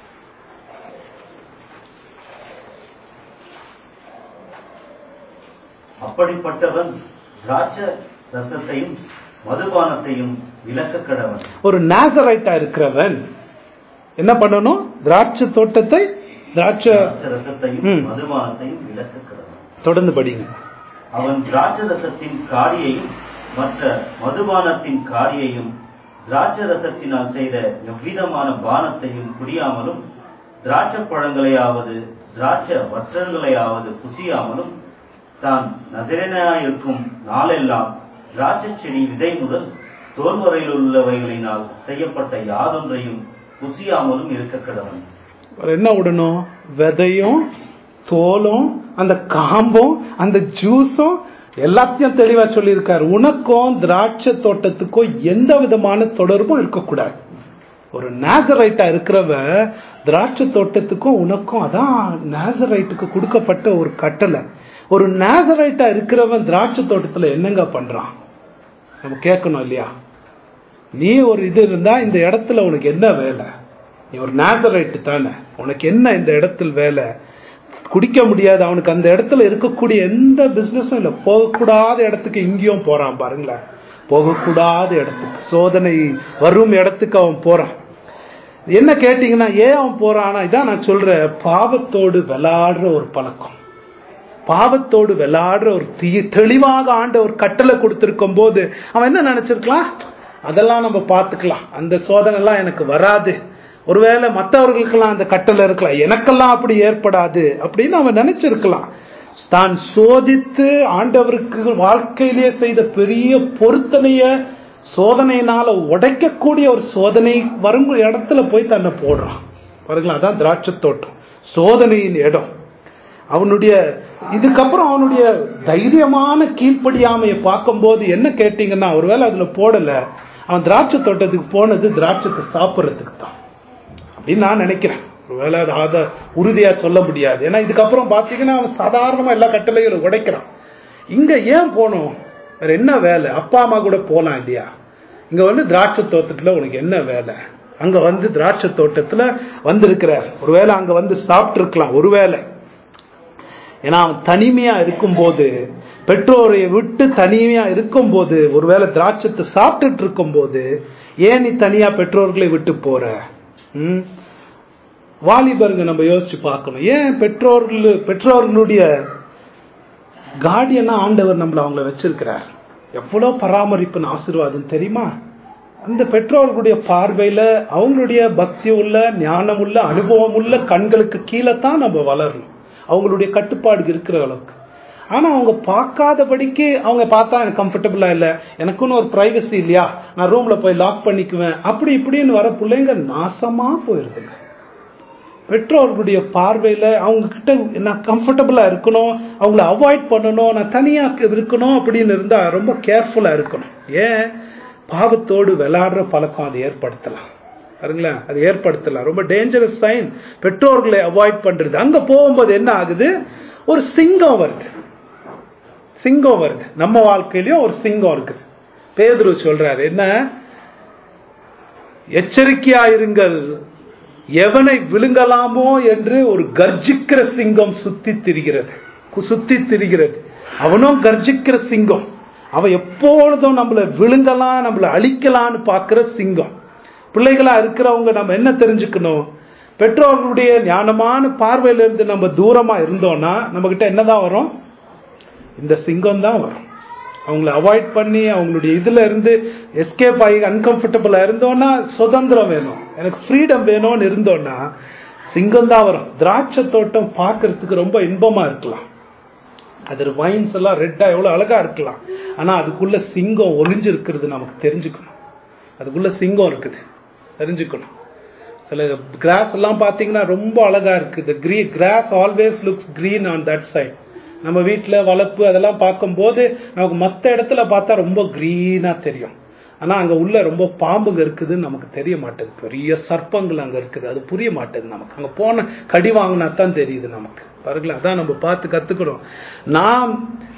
C: அப்படிப்பட்டவன் திராட்சை ரசத்தையும் மதுபானத்தையும் விலக்க கடவன்.
A: ஒரு நாசரைட்டா இருக்கிறவன் என்ன பண்ணணும்? திராட்சை தோட்டத்தை திராட்சை
C: ரசத்தையும் மதுபானத்தையும் விலக்க கடவன்.
A: தொடர்ந்து படிங்க.
C: அவன் திராட்சை ரசத்தின் காடியையும் மற்ற மதுபானத்தின் காடியையும் திராட்சை ரசத்தினால் செய்த எவ்விதமான பானத்தையும் குடியாமலும் திராட்சை பழங்களையாவது திராட்சை வற்றல்களையாவது புசியாமலும் தான் நசரேயனாயிருக்கும் நாளெல்லாம் திராட்சை செடி விதை முதல் தோல் வரையில் உள்ளவைகளினால் செய்யப்பட்ட யாதொன்றையும் புசியாமலும் இருக்க கடவன்.
A: என்ன விடணும்? விதையும் தோலும் அந்த காம்பும் அந்த ஜூஸும் எல்லாத்தையும் தெளிவா சொல்லி இருக்காரு. உனக்கும் திராட்சை தோட்டத்துக்கும் எந்த விதமான தொடர்பும் இருக்கக்கூடாது. ஒரு நாசரைட்டா இருக்கிறவ திராட்சை தோட்டத்துக்கும் உனக்கும், அதான் நாசரைட்டுக்கு கொடுக்கப்பட்ட ஒரு கட்டளை. ஒரு நாசரைட்டா இருக்கிறவன் திராட்சை தோட்டத்துல என்னங்க பண்றான்? நம்ம கேட்கணும் இல்லையா? நீ ஒரு இது இருந்தா இந்த இடத்துல உனக்கு என்ன வேலை? நீ ஒரு நாசரைட்டு தானே, உனக்கு என்ன இந்த இடத்துல வேலை? குடிக்க முடியாது. அவனுக்கு அந்த இடத்துல இருக்கக்கூடிய எந்த பிசினஸும் இல்லை. போகக்கூடாத இடத்துக்கு இங்கேயும் போறான் பாருங்களேன். போகக்கூடாத இடத்துக்கு, சோதனை வரும் இடத்துக்கு அவன் போறான். என்ன கேட்டீங்கன்னா ஏன் அவன் போறானா? இதான் நான் சொல்றேன், பாவத்தோடு விளையாடுற ஒரு பழக்கம், பாவத்தோடு விளையாடுற ஒரு தீ தெளிவாக ஆண்ட ஒரு கட்டளை கொடுத்திருக்கும் போது அவன் என்ன நினைச்சிருக்கலாம்? அதெல்லாம் நம்ம பார்த்துக்கலாம், அந்த சோதனை எல்லாம் எனக்கு வராது, ஒருவேளை மற்றவர்களுக்கெல்லாம் அந்த கட்டளை இருக்கலாம், எனக்கெல்லாம் அப்படி ஏற்படாது அப்படின்னு அவன் நினைச்சிருக்கலாம். தான் சோதித்து ஆண்டவருக்கு வாழ்க்கையிலேயே செய்த பெரிய பொருத்தனைய சோதனையினால உடைக்கக்கூடிய ஒரு சோதனை வரும் இடத்துல போய் தன்னை போடுறான் பாருங்களா. அதான் திராட்சை தோட்டம், சோதனையின் இடம். அவனுடைய இதுக்கப்புறம் அவனுடைய தைரியமான கீழ்ப்படியாமையை பார்க்கும் போது என்ன கேட்டீங்கன்னா, ஒருவேளை அதுல போடல, அவன் திராட்சை தோட்டத்துக்கு போனது திராட்சத்தை சாப்பிட்றதுக்கு தான் அப்படின்னு நான் நினைக்கிறேன். ஒருவேளை அது அத உறுதியா சொல்ல முடியாது. ஏன்னா இதுக்கப்புறம் பாத்தீங்கன்னா அவன் சாதாரணமா எல்லா கட்டளைகளும் உடைக்கிறான். இங்க ஏன் போனோம்? வேற என்ன வேலை? அப்பா அம்மா கூட போலாம் இல்லையா? இங்க வந்து திராட்சை தோட்டத்துல உனக்கு என்ன வேலை? அங்க வந்து திராட்சை தோட்டத்துல வந்திருக்கிற, ஒருவேளை அங்க வந்து சாப்பிட்டு இருக்கலாம், ஒருவேளை. ஏன்னா அவன் தனிமையா இருக்கும்போது, பெற்றோரை விட்டு தனிமையா இருக்கும் போது, ஒருவேளை திராட்சத்தை சாப்பிட்டுட்டு இருக்கும் போது, ஏன் நீ தனியா பெற்றோர்களை விட்டு போற? உம் வாலிபருங்க நம்ம யோசிச்சு பார்க்கணும். ஏன் பெற்றோர்கள் பெற்றோர்களுடைய கார்டியனா ஆண்டவர் நம்மள அவங்கள வச்சிருக்கிறார்? எவ்வளவு பராமரிப்புன்னு ஆசீர்வாதம் தெரியுமா? அந்த பெற்றோர்களுடைய பார்வையில அவங்களுடைய பக்தி உள்ள, ஞானம் உள்ள, அனுபவம் உள்ள கண்களுக்கு கீழே தான் நம்ம வளரணும், அவங்களுடைய கட்டுப்பாடு இருக்கிற அளவுக்கு. ஆனா அவங்க பார்க்காதபடிக்கு, அவங்க பார்த்தா எனக்கு கம்ஃபர்டபுளா இல்ல, எனக்குன்னு ஒரு பிரைவசி இல்லையா, நான் ரூம்ல போய் லாக் பண்ணிக்குவேன், அப்படி இப்படின்னு வர பிள்ளைங்க நாசமா போயிருதுங்க. பெற்றோர்களுடைய பார்வையில அவங்க கிட்ட நான் கம்ஃபர்டபுளா இருக்கணும், அவங்கள அவாய்ட் பண்ணணும், நான் தனியா இருக்கணும் அப்படின்னு இருந்தா ரொம்ப கேர்ஃபுல்லா இருக்கணும். ஏன்? பாவத்தோடு விளையாடுற பழக்கம் அது ஏற்படுத்தலாம் பாருங்களேன், அது ஏற்படுத்தலாம். ரொம்ப டேஞ்சரஸ் சைன் பெற்றோர்களை அவாய்ட் பண்றது. அங்க போகும்போது என்ன ஆகுது? ஒரு சிங்கம் வருது, சிங்கம் வருது. நம்ம வாழ்க்கையிலயும் ஒரு சிங்கம் இருக்குது. பேதுரு சொல்றாரு என்ன? எச்சரிக்கையாயிருங்கள், எவனை விழுங்கலாமோ என்று ஒரு கர்ஜிக்கிற சிங்கம் சுத்தி திரிகிறது, சுத்தி திரிகிறது. அவனும் கர்ஜிக்கிற சிங்கம். அவன் எப்பொழுதும் நம்மளை விழுங்கலாம், நம்மளை அழிக்கலான்னு பாக்குற சிங்கம். பிள்ளைகளா இருக்கிறவங்க நம்ம என்ன தெரிஞ்சுக்கணும்? பெற்றோர்களுடைய ஞானமான பார்வையில இருந்து நம்ம தூரமா இருந்தோம்னா நம்ம கிட்ட என்னதான் வரும்? இந்த சிங்கம் தான் வரும். அவங்களை அவாய்ட் பண்ணி அவங்களுடைய இதுல இருந்து எஸ்கேப் ஆகி அன்கம்ஃபர்டபுளா இருந்தோம்னா, சுதந்திரம் வேணும், எனக்கு ஃப்ரீடம் வேணும்னு இருந்தோம்னா சிங்கம் தான் வரும். திராட்சை தோட்டம் பார்க்கறதுக்கு ரொம்ப இன்பமா இருக்கலாம், அது வைன்ஸ் எல்லாம் ரெட்டா எவ்வளவு அழகா இருக்கலாம். ஆனா அதுக்குள்ள சிங்கம் ஒளிஞ்சு இருக்கிறது நமக்கு தெரிஞ்சுக்கணும். அதுக்குள்ள சிங்கம் இருக்குது, தெரிஞ்சுக்கணும். சில கிராஸ் எல்லாம் பாத்தீங்கன்னா ரொம்ப அழகா இருக்குது. Green grass always looks green on that side. நம்ம வீட்டுல வளர்ப்பு அதெல்லாம் பார்க்கும் போது நமக்கு மற்ற இடத்துல பார்த்தா ரொம்ப கிரீனா தெரியும். ஆனா அங்க உள்ள ரொம்ப பாம்புங்க இருக்குதுன்னு நமக்கு தெரிய மாட்டேது. பெரிய சர்ப்பங்கள் அங்க இருக்குது, அது புரிய மாட்டேது நமக்கு. அங்க போன கடி வாங்கினா தான் தெரியுது நமக்கு. பாருங்களா, அதான் நம்ம பார்த்து கத்துக்கணும். நாம்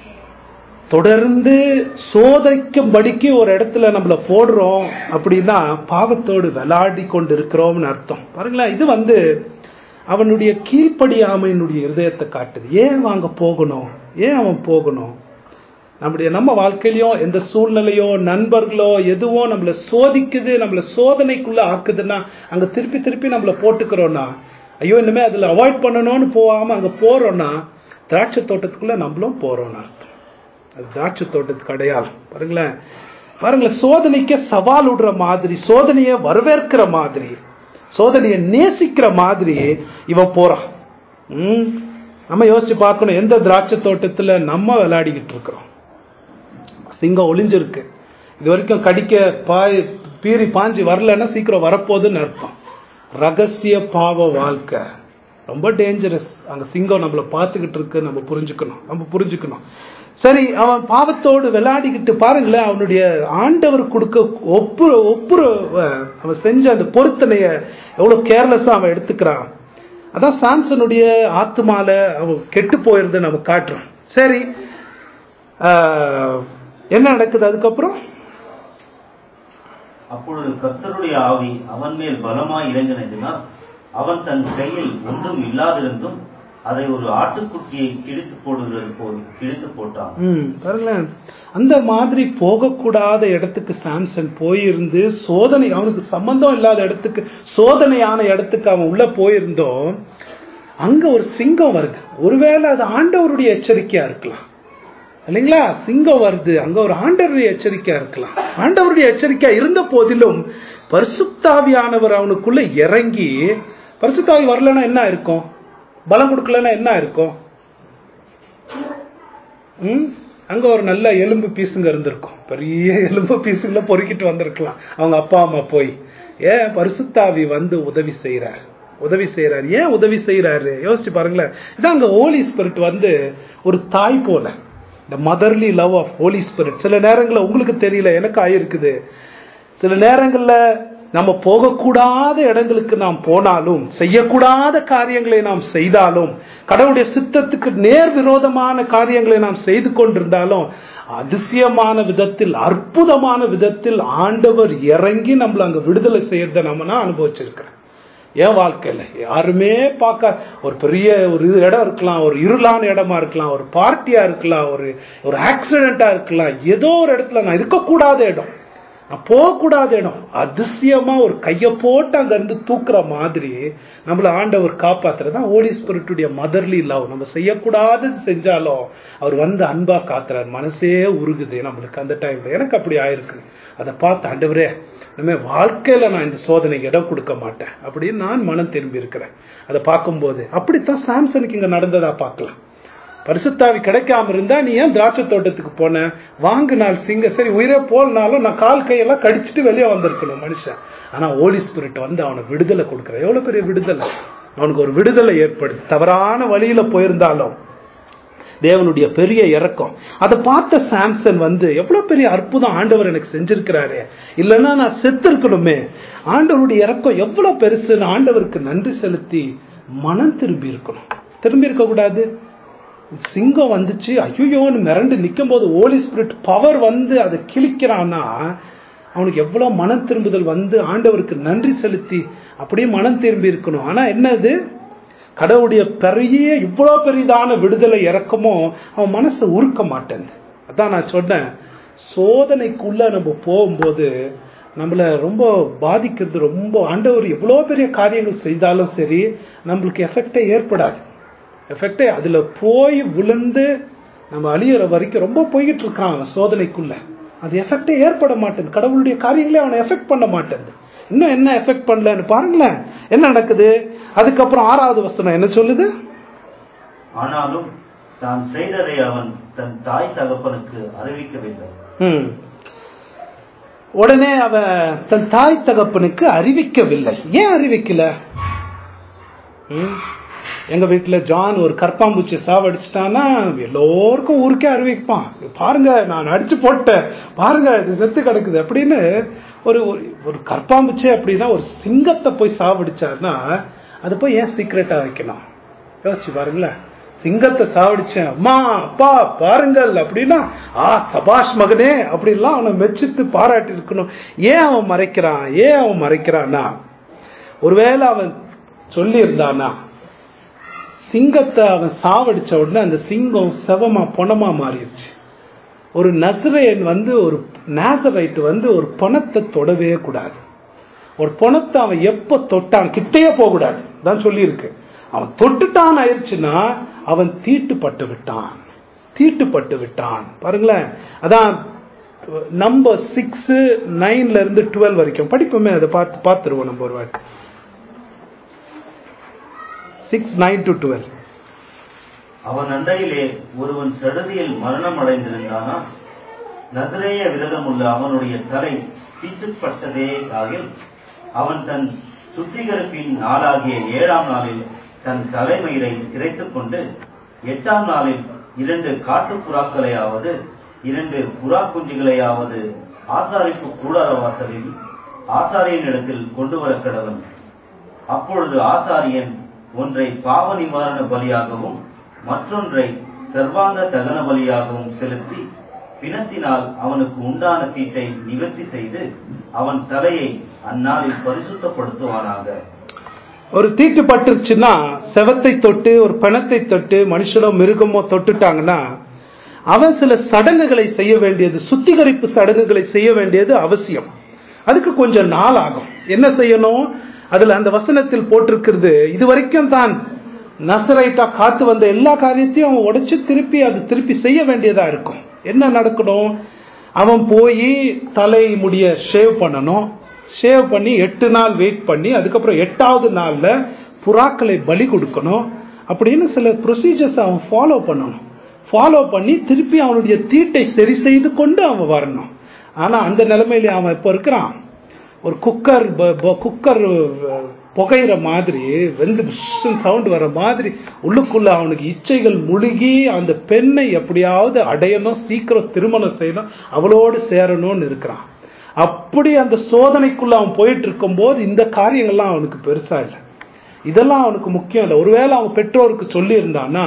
A: தொடர்ந்து சோதிக்கும்படிக்கு ஒரு இடத்துல நம்மள போடுறோம் அப்படின்னா பாவத்தோடு விளையாடி கொண்டு இருக்கிறோம்னு அர்த்தம். பாருங்களா, இது வந்து அவனுடைய கீழ்ப்படியாமையினுடைய இருதயத்தை காட்டுது. ஏன் அங்க போகணும்? ஏன் அவன் போகணும்? நம்முடைய நம்ம வாழ்க்கையிலயும் எந்த சூழ்நிலையோ நண்பர்களோ எதுவோ நம்மள சோதிக்குது, நம்மள சோதனைக்குள்ள ஆக்குதுன்னா அங்க திருப்பி திருப்பி நம்மள போட்டுக்கிறோம்னா, ஐயோ இனிமே அதுல அவாய்ட் பண்ணணும்னு போகாம அங்க போறோம்னா திராட்சை தோட்டத்துக்குள்ள நம்மளும் போறோம்னு அர்த்தம். அது திராட்சை தோட்டத்துக்கு அடையாளம். பாருங்களேன், பாருங்களேன், சோதனைக்கு சவால் விடுற மாதிரி, சோதனையை வரவேற்கிற மாதிரி, சோதனையை நேசிக்கிற மாதிரி இவன் போறான். உம் நம்ம யோசிச்சு பார்க்கணும், எந்த திராட்சை தோட்டத்துல நம்ம விளையாடிக்கிட்டு இருக்கிறோம்? சிங்கம் ஒளிஞ்சிருக்கு, இது வரைக்கும் கடிக்க பாய் பீறி பாஞ்சி வரலன்னா சீக்கிரம் வரப்போகுதுன்னு அர்த்தம். ரகசிய பாவ வாழ்க்கை ரொம்ப டேஞ்சரஸ். அங்க சிங்கம் நம்மளை பார்த்துக்கிட்டு இருக்கு, நம்ம புரிஞ்சுக்கணும், நம்ம புரிஞ்சுக்கணும். சரி, அவன் பாவத்தோடு விளையாடிக்கிட்டு பாருங்களேன், அவனுடைய ஆண்டவர் கொடுக்க ஒப்புர ஒப்புர அவன் செஞ்ச அந்த பொருத்தனைய எவ்வளவு கேர்லெஸ்ஸா அவன் எடுத்துக்கிறான். அதான் சாம்சனுடைய ஆத்மால அவன் கெட்டு போயிருந்த நம்ம காட்டுறோம். சரி, என்ன நடக்குது அதுக்கப்புறம்?
C: அப்பொழுது கர்த்தருடைய ஆவி அவன் மேல் பலமாய் இறங்கினதினால் அவன் தன் கையில் ஒன்றும் இல்லாதிருந்தும் அதை ஒரு ஆட்டுக்குட்டியை கிழித்து போடுகிறது போல் கிழித்து போட்டான்.
A: பாருங்களேன், அந்த மாதிரி போகக்கூடாத இடத்துக்கு சாம்சன் போயிருந்து சோதனை, அவனுக்கு சம்பந்தம் இல்லாத இடத்துக்கு, சோதனையான இடத்துக்கு அவன் உள்ள போயிருந்தோம். அங்க ஒரு சிங்கம் வருது. ஒருவேளை அது ஆண்டவருடைய எச்சரிக்கையா இருக்கலாம் இல்லைங்களா? சிங்கம் வருது, அங்க ஒரு ஆண்டவருடைய எச்சரிக்கையா இருக்கலாம். ஆண்டவருடைய எச்சரிக்கையா இருந்த போதிலும் பரிசுத்தாவியானவர் அவனுக்குள்ள இறங்கி, பரிசுத்தாவி வரலன்னா என்ன இருக்கும்? பலம் கொடுக்கலன்னா என்ன இருக்கும்? உம் அங்க ஒரு நல்ல எலும்பு பீஸுங்க இருந்திருக்கும், பெரிய எலும்பு பீஸுங்கள பொறுக்கிட்டு வந்திருக்கலாம் அவங்க அப்பா அம்மா போய். ஏன் பரிசுத்தாவி வந்து உதவி செய்யறார், உதவி செய்யறாரு. ஏன் உதவி செய்யறாரு யோசிச்சு பாருங்களேன். இதான் அங்க ஹோலி ஸ்பிரிட் வந்து ஒரு தாய் போல, இந்த motherly love of Holy Spirit. சில நேரங்கள்ல உங்களுக்கு தெரியல, எனக்கு ஆயிருக்குது. சில நேரங்கள்ல நம்ம போகக்கூடாத இடங்களுக்கு நாம் போனாலும், செய்யக்கூடாத காரியங்களை நாம் செய்தாலும், கடவுளுடைய சித்தத்துக்கு நேர் விரோதமான காரியங்களை நாம் செய்து கொண்டிருந்தாலும், அதிசயமான விதத்தில், அற்புதமான விதத்தில் ஆண்டவர் இறங்கி நம்மள அங்க விடுதலை செய்யறத நம்ம நான் அனுபவிச்சிருக்கிறேன் என் வாழ்க்கையில. யாருமே பார்க்க, ஒரு பெரிய ஒரு இடம் இருக்கலாம், ஒரு இருளான இடமா இருக்கலாம், ஒரு பார்ட்டியா இருக்கலாம், ஒரு ஒரு ஆக்சிடென்டா இருக்கலாம், ஏதோ ஒரு இடத்துல நான் இருக்கக்கூடாத இடம், போகக்கூடாத இடம், அதிசயமா ஒரு கைய போட்டு அங்க இருந்து தூக்குற மாதிரி நம்மள ஆண்டவர் காப்பாத்துறதுதான் ஹோலி ஸ்பிரிட்டுடைய மதர்லி லவ். நம்ம செய்யக்கூடாது செஞ்சாலும் அவர் வந்து அன்பா காத்துறாரு. மனசே உருகுது நம்மளுக்கு அந்த டைம்ல. எனக்கு அப்படி ஆயிருக்கு. அதை பார்த்து ஆண்டவரே, நம்ம வாழ்க்கையில நான் இந்த சோதனைக்கு இடம் கொடுக்க மாட்டேன் அப்படின்னு நான் மனம் திரும்பி இருக்கிறேன். அதை பார்க்கும்போது அப்படித்தான் சாம்சனுக்கு இங்க நடந்ததா பார்க்கலாம். பரிசுத்தாவி கிடைக்காம இருந்தா நீ ஏன் திராட்சை தோட்டத்துக்கு போன? வாங்கு நாள் சிங்க, சரி உயிரே போலனாலும் நான் கால் கையெல்லாம் கடிச்சிட்டு வெளியே வந்திருக்கணும் மனுஷன். ஆனா ஹோலி ஸ்பிரிட் வந்து அவனை விடுதலை கொடுக்குற. எவ்வளவு பெரிய விடுதலை! அவனுக்கு ஒரு விடுதலை ஏற்படுது. தவறான வழியில போயிருந்தாலும் தேவனுடைய பெரிய இரக்கம். அதை பார்த்த சாம்சன் வந்து எவ்வளவு பெரிய அற்புதம் ஆண்டவர் எனக்கு செஞ்சிருக்கிறாரு, இல்லைன்னா நான் செத்து இருக்கணுமே, ஆண்டவருடைய இரக்கம் எவ்வளவு பெருசுன்னு ஆண்டவருக்கு நன்றி செலுத்தி மனம் திரும்பி இருக்கணும். திரும்பி இருக்க கூடாது. சிங்கம் வந்துச்சு ஐயோன்னு மிரண்டு நிற்கும் போது ஹோலி ஸ்பிரிட் பவர் வந்து அதை கிழிக்கிறான்னா அவனுக்கு எவ்வளவு மனம் திரும்புதல் வந்து ஆண்டவருக்கு நன்றி செலுத்தி அப்படியே மனம் திரும்பி இருக்கணும். ஆனா என்னது, கடவுளுடைய பெரிய இவ்வளவு பெரிதான விடுதலை இறக்கமோ அவன் மனசை உருக்க மாட்டேன். அதான் நான் சொன்னேன், சோதனைக்குள்ள நம்ம போகும்போது நம்மள ரொம்ப பாதிக்கிறது. ரொம்ப ஆண்டவர் எவ்வளவு பெரிய காரியங்கள் செய்தாலும் சரி நம்மளுக்கு எஃபெக்டே ஏற்படாது. எஃபெக்டே அதுல போய் விழுந்து நம்ம அழியிற வரைக்கும் ரொம்ப போய்கிட்டு இருக்கான் சோதனைக்குள்ள, அது எஃபெக்டே ஏற்பட மாட்டேங்குது. கடவுளுடைய காரியங்களே அவனை எஃபெக்ட் பண்ண மாட்டேங்குது. இன்னும் என்ன எஃபெக்ட் பண்ணலன்னு பாருங்களேன் என்ன நடக்குது. அதுக்கப்புறம் ஆறாவது வசனம் என்ன சொல்லுது,
C: ஆனாலும் தான் செய்ததை அவன் தன் தாய் தகப்பனுக்கு அறிவிக்கவில்லை.
A: ம் உடனே அவன் தன் தாய் தகப்பனுக்கு அறிவிக்கவில்லை. ஏன் அறிவிக்கல? எங்க வீட்டுல ஜான் ஒரு கற்பாம்பூச்சி சாவடிச்சிட்டான்னா எல்லோருக்கும் ஊருக்கே அறிவிப்பான், பாருங்க நான் அடிச்சு போட்டேன், பாருங்க இது செத்து கிடக்குது அப்படின்னு. ஒரு ஒரு கற்பாம்பூச்சி அப்படின்னா ஒரு சிங்கத்தை போய் சாவடிச்சாருன்னா அதை போய் ஏன் சீக்கிரட்டா வைக்கணும்? யோசிச்சு பாருங்களேன். சிங்கத்தை சாவடிச்சேன், அம்மா அப்பா பாருங்கள் அப்படின்னா ஆ சபாஷ் மகனே அப்படின்லாம் அவனை மெச்சித்து பாராட்டி இருக்கணும். ஏன் அவன் மறைக்கிறான்? ஏன் அவன் மறைக்கிறான்னா, ஒருவேளை அவன் சொல்லி இருந்தானா சிங்கத்தை அவன் சாவடிச்ச உடனே அந்த சிங்கம் செவமா பொணமா மாறிடுச்சு. ஒரு நசரேயன் வந்து ஒரு நாசரைட் வந்து ஒரு பணத்தை தொடவே கூடாது. ஒரு பணத்தை அவன் எப்ப தொட்டான் கிட்டையே போக கூடாது தான் சொல்லி இருக்கு. அவன் தொட்டுட்டான் ஆயிடுச்சுன்னா அவன் தீட்டுப்பட்டு விட்டான், தீட்டுப்பட்டு விட்டான். பாருங்களேன், அதான் நம்பர் சிக்ஸ் நைன்ல இருந்து டுவெல் வரைக்கும் படிப்போமே, அதை பார்த்து பார்த்துருவோம் நம்ம ஒரு வாட்டி. Six nine to twelve.
C: அவன் அண்டையிலே ஒருவன் சடுதியில் மரணம் அடைந்திருந்தானா நசரேய விரதம் உள்ள அவனுடைய தலை தீட்டுப்பட்டதே ஆகில் அவன் தன் சுத்திகரிப்பின் நாளாகிய ஏழாம் நாளில் தன் தலைமயிரை சிரைத்துக் கொண்டு எட்டாம் நாளில் இரண்டு காட்டு புறாக்களையாவது இரண்டு புறா குஞ்சுகளையாவது ஆசாரிப்பு கூடார வாசலில் ஆசாரியன் இடத்தில் கொண்டு வர கடவன். அப்பொழுது ஆசாரியன் ஒன்றை பாவ நிவாரண பலியாகவும் மற்றொன்றை சர்வாங்க தகன பலியாகவும் செலுத்தி பிணத்தினால் அவனுக்கு உண்டான தீட்டை நிவர்த்தி செய்து அவன் தலையை அந்நாளில் பரிசுத்தப்படுத்துவானாக.
A: ஒரு தீட்டு பட்டுருச்சுன்னா செவத்தை தொட்டு ஒரு பிணத்தை தொட்டு மனுஷனோ மிருகமோ தொட்டுட்டாங்கன்னா அவன் சில சடங்குகளை செய்ய வேண்டியது, சுத்திகரிப்பு சடங்குகளை செய்ய வேண்டியது அவசியம். அதுக்கு கொஞ்சம் நாள் ஆகும். என்ன செய்யணும்? அதுல அந்த வசனத்தில் போட்டிருக்கிறது, இது வரைக்கும் தான் நசரைட்டா காத்து வந்த எல்லா காரியத்தையும் அவன் உடைச்சு திருப்பி அது திருப்பி செய்ய வேண்டியதா இருக்கும். என்ன நடக்கணும்? அவன் போய் தலை முடிய ஷேவ் பண்ணணும். ஷேவ் பண்ணி எட்டு நாள் வெயிட் பண்ணி அதுக்கப்புறம் எட்டாவது நாள்ல புறாக்களை பலி கொடுக்கணும். அப்படின்னு சில ப்ரொசீஜர்ஸ் அவன் ஃபாலோ பண்ணணும். ஃபாலோ பண்ணி திருப்பி அவனுடைய தீட்டை சரி செய்து கொண்டு அவன் வரணும். ஆனா அந்த நிலைமையில அவன் இப்ப இருக்கிறான். ஒரு குக்கர் குக்கர் புகையிற மாதிரி வெந்து சவுண்ட் வர மாதிரி உள்ளுக்குள்ள அவனுக்கு இச்சைகள் முழுகி அந்த பெண்ணை எப்படியாவது அடையணும், சீக்கிரம் திருமணம் செய்யணும், அவளோடு சேரணும்னு இருக்கிறான். அப்படி அந்த சோதனைக்குள்ள அவன் போயிட்டு இருக்கும் போது இந்த காரியங்கள்லாம் அவனுக்கு பெருசா இல்லை, இதெல்லாம் அவனுக்கு முக்கியம் இல்லை. ஒருவேளை அவன் பெற்றோருக்கு சொல்லி இருந்தான்னா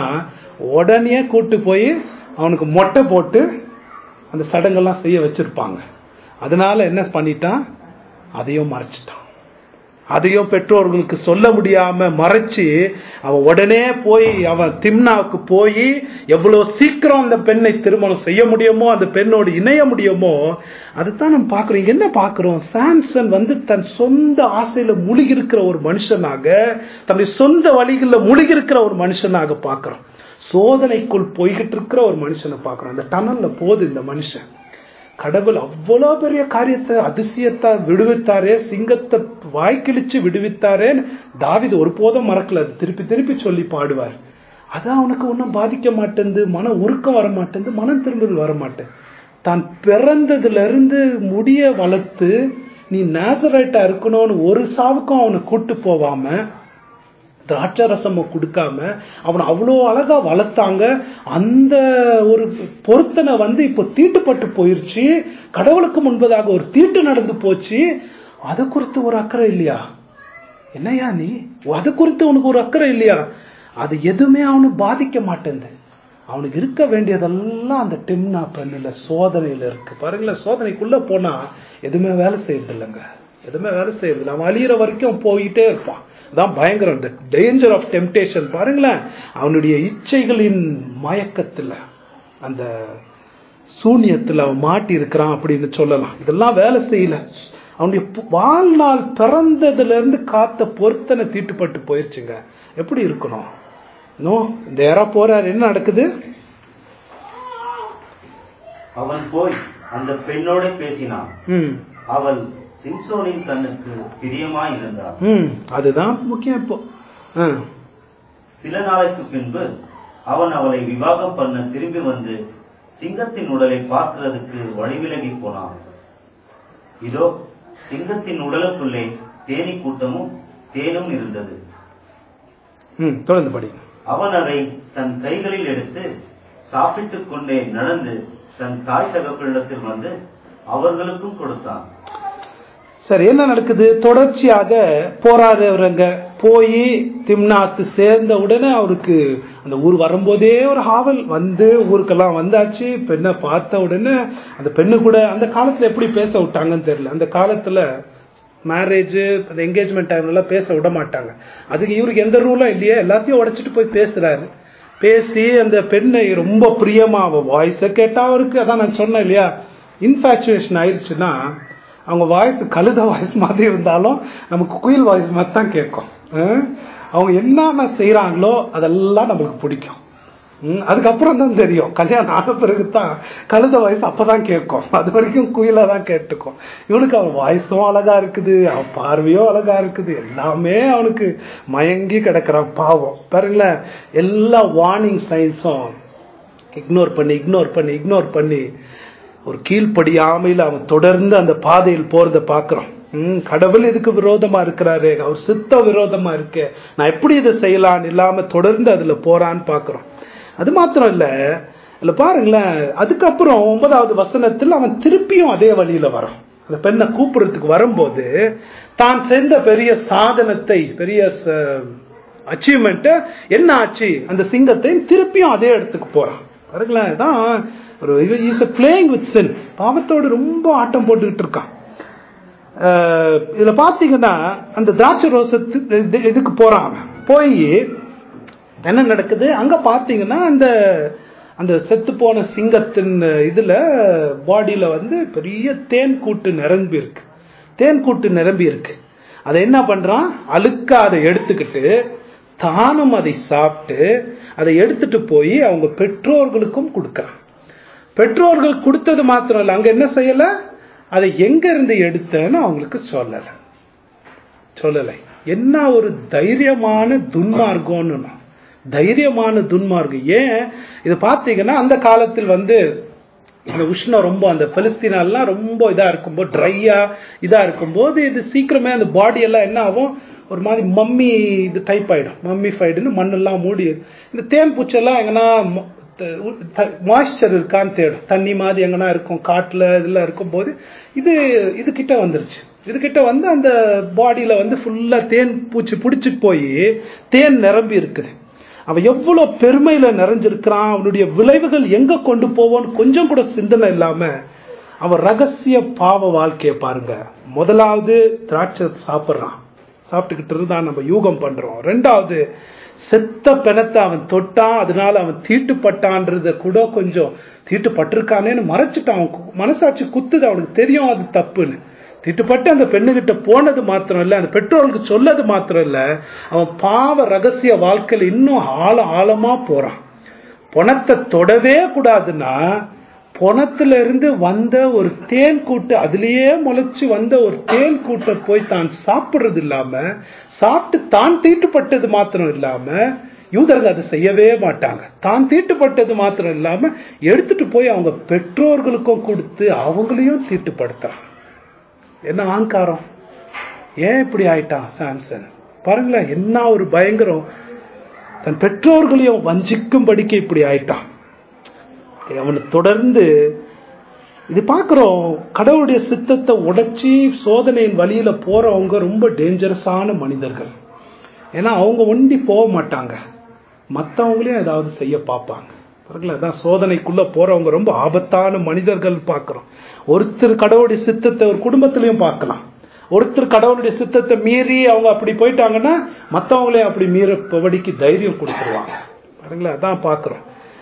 A: உடனே கூட்டு போய் அவனுக்கு மொட்டை போட்டு அந்த சடங்கெல்லாம் செய்ய வச்சிருப்பாங்க. அதனால என்ன பண்ணிட்டான்? அதையும் மறைச்சிட்டான். அதையும் பெற்றோர்களுக்கு சொல்ல முடியாம மறைச்சு அவன் உடனே போய் அவன் திம்னாவுக்கு போய் எவ்வளவு சீக்கிரம் அந்த பெண்ணை திருமணம் செய்ய முடியுமோ, அந்த பெண்ணோடு இணைய முடியுமோ, அதுதான் நம்ம பாக்குறோம். இங்க என்ன பாக்குறோம்? சாம்சன் வந்து தன் சொந்த ஆசையில முழுகி இருக்கிற ஒரு மனுஷனாக, தன்னுடைய சொந்த வழிகளில் முழுகி இருக்கிற ஒரு மனுஷனாக பாக்குறோம். சோதனைக்குள் போய்கிட்டு இருக்கிற ஒரு மனுஷனை பாக்குறோம். அந்த டனல்ல போகுது இந்த மனுஷன். கடவுள் அவ்வளவு பெரிய காரியத்தை அதிசயத்தை விடுவித்தாரே, சிங்கத்தை வாய்க்கிழிச்சு விடுவித்தாரே, தாவீது ஒருபோதும் மறக்கல. திருப்பி திருப்பி சொல்லி பாடுவார். அதான் அவனுக்கு ஒன்றும் பாதிக்க மாட்டேங்குது, மன உருக்கம் வர மாட்டேங்குது, மனம் திரும்புதல் வர மாட்டேன். தான் பிறந்ததுல இருந்து முடிய வளர்த்து நீ நாசரேட்டா இருக்கணும்னு ஒரு சாவுக்கும் அவனை கூட்டு போவாம திராட்சை ரசம் கொடுக்காம அவனை அவ்வளோ அழகா வளர்த்தாங்க. அந்த ஒரு பொருத்தனை வந்து இப்போ தீட்டுப்பட்டு போயிருச்சு. கடவுளுக்கு முன்பதாக ஒரு தீட்டு நடந்து போச்சு. அதை குறித்து ஒரு அக்கறை இல்லையா? என்னையா நீ அது குறித்து உனக்கு ஒரு அக்கறை இல்லையா? அது எதுவுமே அவனு பாதிக்க மாட்டேங்குது. அவனுக்கு இருக்க வேண்டியதெல்லாம் அந்த டிம்னா பெண்ணுல சோதனையில இருக்கு. பாருங்களேன், சோதனைக்குள்ள போனா எதுவுமே வேலை செய்யறது இல்லைங்க. எதுவுமே வேலை செய்யறது. அவன் அழியிற வரைக்கும் போயிட்டே இருப்பான். அதான் பயங்கரம், இந்த டேஞ்சர் ஆஃப் டெம்டேஷன். பாருங்களேன், அவனுடைய இச்சைகளின் மயக்கத்துல, அந்த சூன்யத்துல அவன் மாட்டி இருக்கிறான் அப்படின்னு சொல்லலாம். இதெல்லாம் வேலை செய்யல. அவனுடைய வாழ்நாள் பிறந்ததுல இருந்து காத்த பொருத்தனை தீட்டுப்பட்டு போயிருச்சுங்க. எப்படி இருக்கணும்? நோ, இந்த யாரா போறாரு, என்ன நடக்குது?
C: அவன் போய் அந்த பெண்ணோட பேசினான். அவள் சிம்சோனின் கண்ணுக்கு பிரியமாய் இருந்தாள்.
A: அதுதான் முக்கியம். இப்போ
C: சில நாளைக்கு பின்பு அவன் அவளை விவாகம் பண்ண திரும்பி வந்து சிங்கத்தின் உடலை பார்க்கிறதுக்கு வழிவிலகி போனான். இதோ சிங்கத்தின் உடலுக்குள்ளே தேனி கூட்டமும் தேனும் இருந்தது.
A: தொடர்ந்து படி.
C: அவன் அதை தன் கைகளில் எடுத்து சாப்பிட்டுக் கொண்டே நடந்து தன் தாய் தகப்பனிடத்தில் வந்து அவர்களுக்கும் கொடுத்தான்.
A: சரி, என்ன நடக்குது? தொடர்ச்சியாக போறாரு. அவருங்க போய் திம்னாத்து சேர்ந்த உடனே அவருக்கு அந்த ஊர் வரும்போதே ஒரு ஆவல் வந்து, ஊருக்கெல்லாம் வந்தாச்சு. பெண்ணை பார்த்த உடனே அந்த பெண்ணு கூட அந்த காலத்துல எப்படி பேச விட்டாங்கன்னு தெரியல. அந்த காலத்துல மேரேஜ், அந்த என்கேஜ்மெண்ட் டைம்லாம் பேச விட மாட்டாங்க. அதுக்கு இவருக்கு எந்த ரூலும் இல்லையே, எல்லாத்தையும் உடைச்சிட்டு போய் பேசுறாரு. பேசி அந்த பெண்ணை ரொம்ப பிரியமா, அவ வாய்ஸை கேட்டா அவருக்கு, அதான் நான் சொன்னேன் இல்லையா, இன்ஃபேச்சுவேஷன் ஆயிடுச்சுன்னா அவங்க வாய்ஸ் கழுத வாய்ஸ் மாதிரி இருந்தாலும் நமக்கு குயில் வாய்ஸ் மாதிரி தான் கேட்கும். அவங்க என்னென்ன செய்யறாங்களோ அதெல்லாம் நம்மளுக்கு பிடிக்கும். அதுக்கப்புறம் தான் தெரியும், கல்யாணம் ஆன பிறகுதான் கழுத வாய்ஸ் அப்பதான் கேட்கும். அது வரைக்கும் குயிலா தான் கேட்டுக்கும். இவனுக்கு அவன் வாய்ஸும் அழகா இருக்குது, அவன் பார்வையும் அழகா இருக்குது, எல்லாமே அவனுக்கு மயங்கி கிடக்குறான். பாவம் பாருங்களேன், எல்லா வார்னிங் சைன்ஸும் இக்னோர் பண்ணி இக்னோர் பண்ணி இக்னோர் பண்ணி ஒரு கீழ்ப்படியாமையில் அவன் தொடர்ந்து அந்த பாதையில் போறத பாக்குறோம். உம் கடவுள் இதுக்கு விரோதமா இருக்கிறாரு, அவர் சித்த விரோதமா இருக்கு, நான் எப்படி இதை செய்யலான்னு இல்லாம தொடர்ந்து அதுல போறான்னு பாக்குறோம். அது மாத்திரம் இல்ல, இல்ல பாருங்களேன், அதுக்கப்புறம் ஒன்பதாவது வசனத்தில் அவன் திருப்பியும் அதே வழியில வரும். அந்த பெண்ணை கூப்பிடுறதுக்கு வரும்போது தான் செஞ்ச பெரிய சாதனத்தை, பெரிய அச்சீவ்மெண்ட் என்ன ஆச்சு, அந்த சிங்கத்தை திருப்பியும் அதே இடத்துக்கு போறான். பாருங்களேன், தான் ஒரு பிளேயிங் வித் சின், பாவத்தோடு ரொம்ப ஆட்டம் போட்டுக்கிட்டு இருக்கான். இதுல பாத்தீங்கன்னா அந்த திராட்சை ரோசத்து இதுக்கு போறான். அவன் போய் என்ன நடக்குது அங்க பாத்தீங்கன்னா, அந்த அந்த செத்து போன சிங்கத்தின் இதுல பாடியில வந்து பெரிய தேன் கூட்டு நிரம்பி இருக்கு. தேன் கூட்டு நிரம்பி இருக்கு. அதை என்ன பண்றான், அழுக்கா அதை எடுத்துக்கிட்டு தானும் அதை சாப்பிட்டு அதை எடுத்துட்டு போய் அவங்க பெற்றோர்களுக்கும் கொடுக்கறான். பெற்றோர்கள் கொடுத்தது மாத்திரம் இல்ல, அங்க என்ன செய்யல, அதை எங்க இருந்து எடுத்தேன்னு அவங்களுக்கு சொல்லல சொல்லலை. என்ன ஒரு தைரியமான துன்மார்க்கம்னு, தைரியமான துன்மார்க்கம். ஏன் இது பாத்தீங்கன்னா, அந்த காலத்தில் வந்து அந்த உஷ்ணம் ரொம்ப, அந்த பெலஸ்தீனாலாம் ரொம்ப இதா இருக்கும்போது, ட்ரையா இதா இருக்கும்போது இது சீக்கிரமே அந்த பாடி எல்லாம் என்ன ஆகும், ஒரு மாதிரி மம்மி இது டைப் ஆயிடும். மம்மி ஃபைடுன்னு மண்ணெல்லாம் மூடி, இந்த தேன் பூச்செல்லாம் எங்கன்னா மாய்ஸ்சர் இருக்கான்னு தேடும். தண்ணி மாதிரி எங்கன்னா இருக்கும், காட்டுல இதெல்லாம் இருக்கும் போது இது இது கிட்ட வந்துருச்சு. இது கிட்ட வந்து அந்த பாடியில வந்து ஃபுல்லா தேன் பூச்சி பிடிச்சிட்டு போய் தேன் நிரம்பி இருக்குது. அவன் எவ்வளவு பெருமையில நிறைஞ்சிருக்கிறான், அவனுடைய விளைவுகள் எங்க கொண்டு போவோன்னு கொஞ்சம் கூட சிந்தனை இல்லாம அவன் ரகசிய பாவ வாழ்க்கைய பாருங்க. முதலாவது திராட்சை சாப்பிட்றான், சாப்பிட்டுக்கிட்டு இருந்தான், நம்ம யூகம் பண்றோம். ரெண்டாவது செத்த பிணத்தை அவன் தொட்டான், அதனால அவன் தீட்டுப்பட்டான்றத கூட கொஞ்சம் தீட்டுப்பட்டிருக்கானேன்னு மறைச்சிட்டான். அவன் மனசாட்சி குத்துது, அவனுக்கு தெரியும் அது தப்புன்னு. தீட்டுப்பட்டு அந்த பெண்ணுகிட்ட போனது மாத்திரம் இல்ல, அந்த பெற்றோருக்கு சொல்லது மாத்திரம் இல்ல, அவன் பாவ ரகசிய வாழ்க்கையில் இன்னும் ஆழ ஆழமா போறான். பணத்தை தொடவே கூடாதுன்னா, பணத்துல இருந்து வந்த ஒரு தேன் கூட்டு, அதுலயே முளைச்சு வந்த ஒரு தேன் கூட்டை போய் தான் சாப்பிடுறது இல்லாம, சாப்பிட்டு தான் தீட்டுப்பட்டது மாத்திரம் இல்லாம, யூதர்கள் அதை செய்யவே மாட்டாங்க, தான் தீட்டுப்பட்டது மாத்திரம் இல்லாம எடுத்துட்டு போய் அவங்க பெற்றோர்களுக்கும் கொடுத்து அவங்களையும் தீட்டுப்படுத்துறான். என்ன ஆங்காரம், ஏன் இப்படி ஆயிட்டான் சாம்சன்? பாருங்களேன், என்ன ஒரு பயங்கரம். தன் பெற்றோர்களையும் வஞ்சிக்கும்படிக்கு இப்படி ஆயிட்டான். அவனை தொடர்ந்து இது பார்க்கிறோம். கடவுளுடைய சித்தத்தை உடைச்சி சோதனையின் வழியில போறவங்க ரொம்ப டேஞ்சரஸான மனிதர்கள். ஏன்னா அவங்க ஒண்டி போக மாட்டாங்க, மற்றவங்களையும் ஏதாவது செய்ய பார்ப்பாங்க. அதான் சோதனைக்குள்ள போறவங்க ரொம்ப ஆபத்தான மனிதர்கள் பார்க்கிறோம். ஒருத்தர் கடவுளுடைய சித்தத்தை ஒரு குடும்பத்திலையும் பார்க்கலாம். ஒருத்தர் கடவுளுடைய சித்தத்தை மீறி அவங்க அப்படி போயிட்டாங்கன்னா மற்றவங்களையும் அப்படி மீறபடிக்கு தைரியம் கொடுத்துருவாங்க. பாருங்களேன், அதான் பார்க்கிறோம்.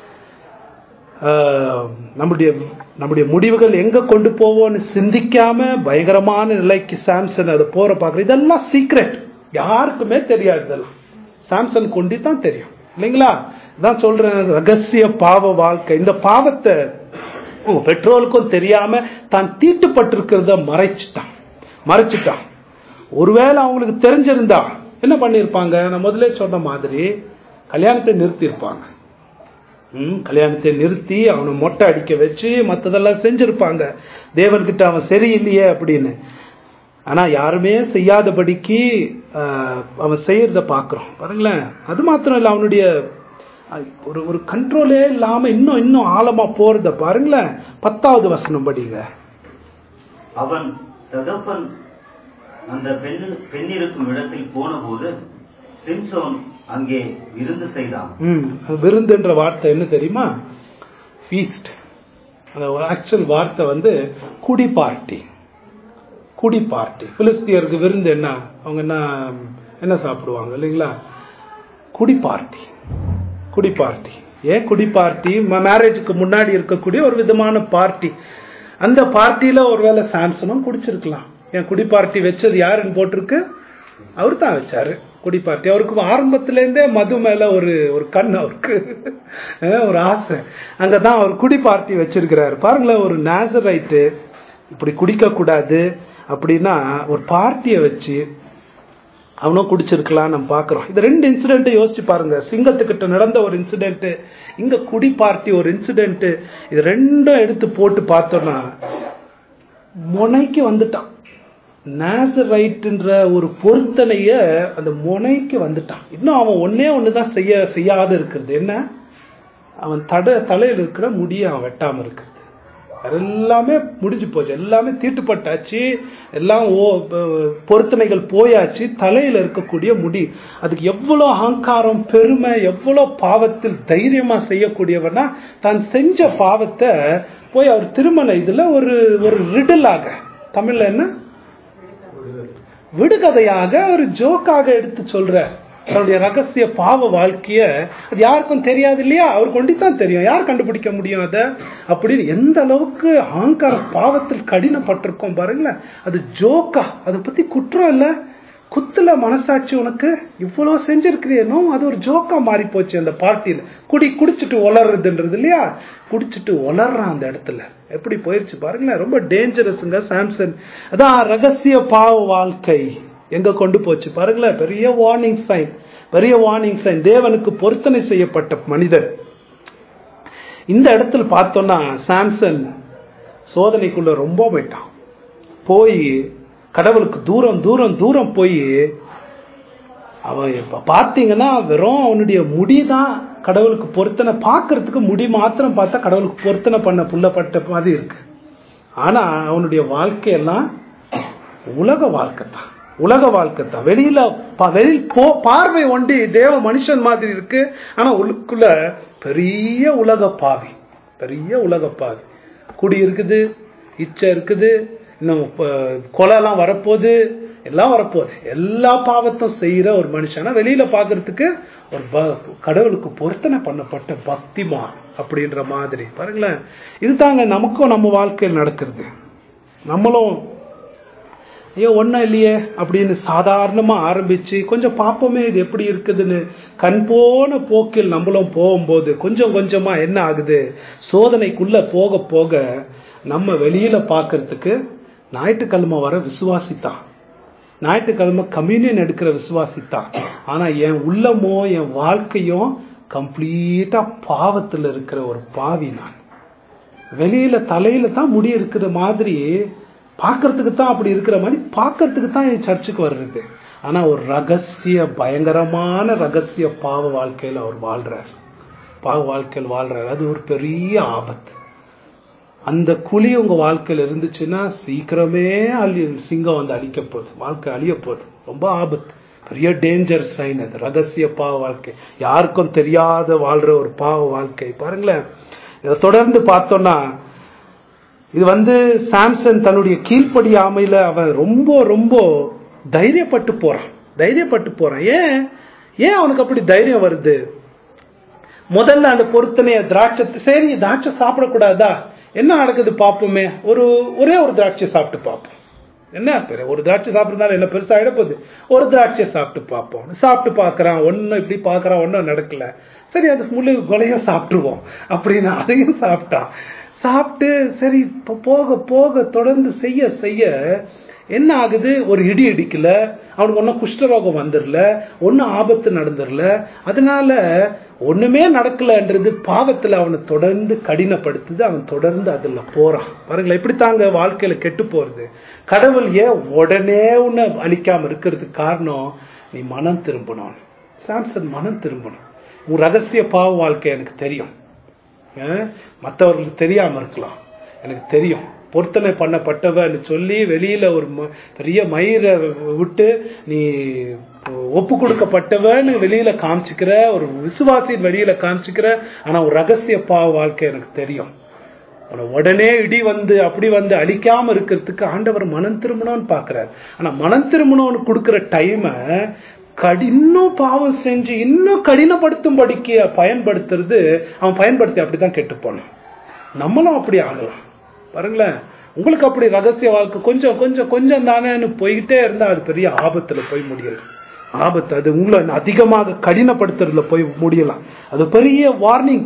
A: நம்முடைய நம்முடைய முடிவுகள் எங்க கொண்டு போவோம்னு சிந்திக்காம பயங்கரமான நிலைக்கு சாம்சன் அது போற பார்க்கிறோம். இதெல்லாம் சீக்ரெட், யாருக்குமே தெரியாது. இதெல்லாம் சாம்சன் கொண்டு தான் தெரியும் இல்லைங்களா? தான் சொல்றேன், ரகசிய பாவ வாழ்க்கை. இந்த பாவத்தை பெற்றோருக்கும் தெரியாம தான் தீட்டுப்பட்டிருக்கிறத மறைச்சிட்டான் மறைச்சிட்டான் ஒருவேளை அவங்களுக்கு தெரிஞ்சிருந்தா என்ன பண்ணிருப்பாங்க? நான் முதல்ல சொன்ன மாதிரி கல்யாணத்தை நிறுத்தி இருப்பாங்க. ம் கல்யாணத்தை நிறுத்தி அவனை மொட்டை அடிக்க வச்சு மற்றதெல்லாம் செஞ்சிருப்பாங்க, தேவன்கிட்ட அவன் சரியில்லையே அப்படின்னு. ஆனா யாருமே செய்யாதபடிக்கு அவன் செய்யறத பாக்குறோம். பாருங்களேன், அது மாத்திரம் இல்ல, அவனுடைய ஒரு ஒரு கண்ட்ரோலே இல்லாம இன்னும் இன்னும் ஆழமா போறத பாருங்களேன். பத்தாவது வசனம் படிங்க.
C: அவன் தகப்பன் அந்த பெண்ணு பெண்ணிருக்கும் இடத்தில் போன போது சிம்சோன் அங்கே விருந்து செய்தான்.
A: விருந்துன்ற வார்த்தை என்ன தெரியுமா? ஃபீஸ்ட். ஆக்சுவல் வார்த்தை வந்து குடி பார்ட்டி. குடி பார்ட்டி. பிலிஸ்தியருக்கு விருந்து என்ன? அவங்க என்ன என்ன சாப்பிடுவாங்க இல்லைங்களா? குடி பார்ட்டி. குடி பார்ட்டி. ஏன் குடி பார்ட்டி? மேரேஜுக்கு முன்னாடி இருக்கக்கூடிய ஒரு விதமான பார்ட்டி. அந்த பார்ட்டியில ஒருவேளை சாம்சனும் குடிச்சிருக்கலாம். ஏன் குடி பார்ட்டி வச்சது யாருன்னு போட்டிருக்கு? அவரு தான் வச்சாரு குடி பார்ட்டி. அவருக்கு ஆரம்பத்திலேருந்தே மது மேல ஒரு ஒரு கண், அவருக்கு ஒரு ஆசை. அங்கதான் அவர் குடி பார்ட்டி வச்சிருக்கிறாரு. பாருங்களேன், ஒரு நாசரைட்டு இப்படி குடிக்க கூடாது அப்படின்னா ஒரு பார்ட்டியை வச்சு அவனும் குடிச்சிருக்கலாம் நம்ம பாக்குறோம். இது ரெண்டு இன்சிடென்ட் யோசிச்சு பாருங்க. சிங்கத்துக்கிட்ட நடந்த ஒரு இன்சிடென்ட், இங்க குடி பார்ட்டி ஒரு இன்சிடென்ட். இது ரெண்டும் எடுத்து போட்டு பார்த்தோம்னா முனைக்கு வந்துட்டான். நாசரைட்ன்ற ஒரு பொருத்தனைய அந்த முனைக்கு வந்துட்டான். இன்னும் அவன் ஒன்னே ஒண்ணுதான் செய்ய செய்யாத இருக்கிறது. என்ன? அவன் தட தலையில் இருக்கிற முடிய அவன் வெட்டாம இருக்கிறது. எல்லாமே முடிஞ்சு போச்சு, எல்லாமே தீட்டுப்பட்டாச்சு, எல்லாம் பொருத்தனைகள் போயாச்சு. தலையில இருக்கக்கூடிய முடி, அதுக்கு எவ்வளவு அகங்காரம், பெருமை, எவ்வளவு பாவத்தில் தைரியமா செய்யக்கூடியவனா தான் செஞ்ச பாவத்தை போய் அவர் திருமண இதுல ஒரு ஒரு ரிடலாக, தமிழ்ல என்ன விடுகதையாக ஒரு ஜோக்காக எடுத்து சொல்ற தன்னுடைய ரகசிய பாவ வாழ்க்கைய. அது யாருக்கும் தெரியாது இல்லையா? அவர் கொண்டுதான் தெரியும். யார் கண்டுபிடிக்க முடியும் அத? அப்படின்னு எந்த அளவுக்கு அகங்கார பாவத்தில் கடினப்பட்டிருக்கோம் பாருங்களேன். அது ஜோக்கா, அதை பத்தி குற்றம் இல்ல, குத்துல மனசாட்சி உனக்கு இவ்வளவு செஞ்சிருக்கிறேனோ, அது ஒரு ஜோக்கா மாறி போச்சு அந்த பார்ட்டியில. குடி குடிச்சிட்டு வளர்றதுன்றது இல்லையா? குடிச்சிட்டு வளர்றான் அந்த இடத்துல. எப்படி போயிருச்சு பாருங்களேன். ரொம்ப டேஞ்சரஸ்ங்க சாம்சன். அதான் ரகசிய பாவ வாழ்க்கை எங்க கொண்டு போச்சு பாருங்களேன். பெரிய வார்னிங் சைன், பெரிய வார்னிங் சைன். தேவனுக்கு பொருத்தனை செய்யப்பட்ட மனிதன். இந்த இடத்துல பார்த்தோம்னா சாம்சன் சோதனைக்குள்ள ரொம்ப போயிட்டான். போய் கடவுளுக்கு தூரம் தூரம் தூரம் போய் அவன் இப்ப பாத்தீங்கன்னா வெறும் அவனுடைய முடிதான் கடவுளுக்கு பொருத்தனை. பாக்குறதுக்கு முடி மாத்திரம் பார்த்தா கடவுளுக்கு பொருத்தனை பண்ண புள்ளப்பட்ட மாதிரி இருக்கு. ஆனா அவனுடைய வாழ்க்கையெல்லாம் உலக வாழ்க்கை தான், உலக வாழ்க்கை தான். வெளியில வெளியில் போ பார்வை ஒண்டி தேவ மனுஷன் மாதிரி இருக்கு. ஆனா உள்ளுக்குள்ள பெரிய உலக பாவி, பெரிய உலக பாவி. குடி இருக்குது, இச்சை இருக்குது, இன்னும் கொலை எல்லாம் வரப்போகுது, எல்லாம் வரப்போகுது. எல்லா பாவத்தும் செய்யற ஒரு மனுஷனா வெளியில பாக்குறதுக்கு ஒரு கடவுளுக்கு பொருத்தனை பண்ணப்பட்ட பக்திமான் அப்படின்ற மாதிரி பாருங்களேன். இதுதாங்க நமக்கும் நம்ம வாழ்க்கையில் நடக்கிறது. நம்மளும் ஐயோ ஒன்னும் இல்லையே அப்படின்னு சாதாரணமா ஆரம்பிச்சு கொஞ்சம் பாப்போமே இது எப்படி இருக்குதுன்னு கண் போன போக்கில் நம்மளும் போகும்போது கொஞ்சம் கொஞ்சமா என்ன ஆகுது, சோதனைக்குள்ள போக போக நம்ம வெளியில பாக்குறதுக்கு ஞாயிற்றுக்கிழமை வர விசுவாசித்தான், ஞாயிற்றுக்கிழமை கம்யூனியன் எடுக்கிற விசுவாசித்தான். ஆனா என் உள்ளமோ என் வாழ்க்கையும் கம்ப்ளீட்டா பாவத்துல இருக்கிற ஒரு பாவி. நான் வெளியில தலையில தான் முடி இருக்கிற மாதிரி பாக்கிறதுக்கு தான் அப்படி இருக்கிற மாதிரி பாக்கிறதுக்கு தான் என் சர்ச்சுக்கு வர்றது. ஆனா ஒரு ரகசிய பயங்கரமான ரகசிய பாவ வாழ்க்கையில அவர் வாழ்றார். பாவ வாழ்க்கையில் வாழ்றாரு. அது ஒரு பெரிய ஆபத்து. அந்த குழி உங்க வாழ்க்கையில இருந்துச்சுன்னா சீக்கிரமே அழி சிங்கம் வந்து அழிக்க போகுது, வாழ்க்கை அழிய போகுது. ரொம்ப ஆபத்து, பெரிய டேஞ்சர் சைன் அது. ரகசிய பாவ வாழ்க்கை, யாருக்கும் தெரியாத வாழ்ற ஒரு பாவ வாழ்க்கை. பாருங்களேன், இதை தொடர்ந்து பார்த்தோம்னா இது வந்து சாம்சன் தன்னுடைய கீழ்ப்படியாமையில அவன் ரொம்ப ரொம்ப தைரியப்பட்டு போறான் தைரியப்பட்டு போறான் ஏன் ஏன் அவனுக்கு அப்படி தைரியம் வருது? முதல்ல அந்த பொருத்தனைய திராட்சை, சரி திராட்சை சாப்பிடக்கூடாதா, என்ன நடக்குது பார்ப்போமே, ஒரு ஒரே ஒரு திராட்சை சாப்பிட்டு பார்ப்போம், என்ன பெரிய ஒரு திராட்சை சாப்பிட்றதுனால என்ன பெருசா ஆயிடப்போகுது, ஒரு திராட்சை சாப்பிட்டு பார்ப்போம். சாப்பிட்டு பார்க்கறான், ஒன்னும் இப்படி பார்க்கறான், ஒன்னும் நடக்கல, சரி அது முழு கொலையும் சாப்பிட்டுருவோம் அப்படின்னு அதையும் சாப்பிட்டான். சாப்பிட்டு சரி போக போக தொடர்ந்து செய்ய செய்ய என்ன ஆகுது, ஒரு இடி இடிக்கல, அவனுக்கு ஒன்னும் குஷ்டரோகம் வந்துடல, ஒன்னும் ஆபத்து நடந்துடல, அதனால ஒண்ணுமே நடக்கலன்றது பாவத்துல அவனை தொடர்ந்து கடினப்படுத்துது. அவன் தொடர்ந்து அதுல போறான். பாருங்களேன், இப்படி தாங்க வாழ்க்கையில கெட்டு போறது. கடவுள் ஏன் உடனே உன்னை அழிக்காம இருக்கிறதுக்கு காரணம், நீ மனம் திரும்பணும். சாம்சன் மனம் திரும்பணும். உன் ரகசிய பாவ வாழ்க்கை எனக்கு தெரியும், மற்றவர்களுக்கு தெரியாம இருக்கலாம், எனக்கு தெரியும். பொருத்தனை பண்ணப்பட்டவன்னு சொல்லி வெளியில ஒரு பெரிய மயிரை விட்டு நீ ஒப்பு கொடுக்கப்பட்டவன்னு வெளியில காமிச்சுக்கிற, ஒரு விசுவாசியின் வெளியில காமிச்சுக்கிற, ஆனா ஒரு ரகசிய பாவ வாழ்க்கை எனக்கு தெரியும். உடனே இடி வந்து அப்படி வந்து அழிக்காம இருக்கிறதுக்கு ஆண்டவர் மனம் திரும்பணும்னு பாக்குறாரு. ஆனா மனம் திரும்பணும்னு கொடுக்கிற டைம கடி இன்னும் பாவம் செஞ்சு இன்னும் கடினப்படுத்தும்படிக்கு பயன்படுத்துறது, அவன் பயன்படுத்தி அப்படித்தான் கெட்டு போனான். நம்மளும் அப்படி ஆகலாம். பாருங்களேன், உங்களுக்கு அப்படி ரகசிய வாழ்க்கை கொஞ்சம் கொஞ்சம் கொஞ்சம் தானேன்னு போய்கிட்டே இருந்தா அது பெரிய ஆபத்துல போய் முடியலாம். ஆபத்து அது உங்களை அதிகமாக கடினப்படுத்துறதுல போய் முடியலாம். அது பெரிய வார்னிங்.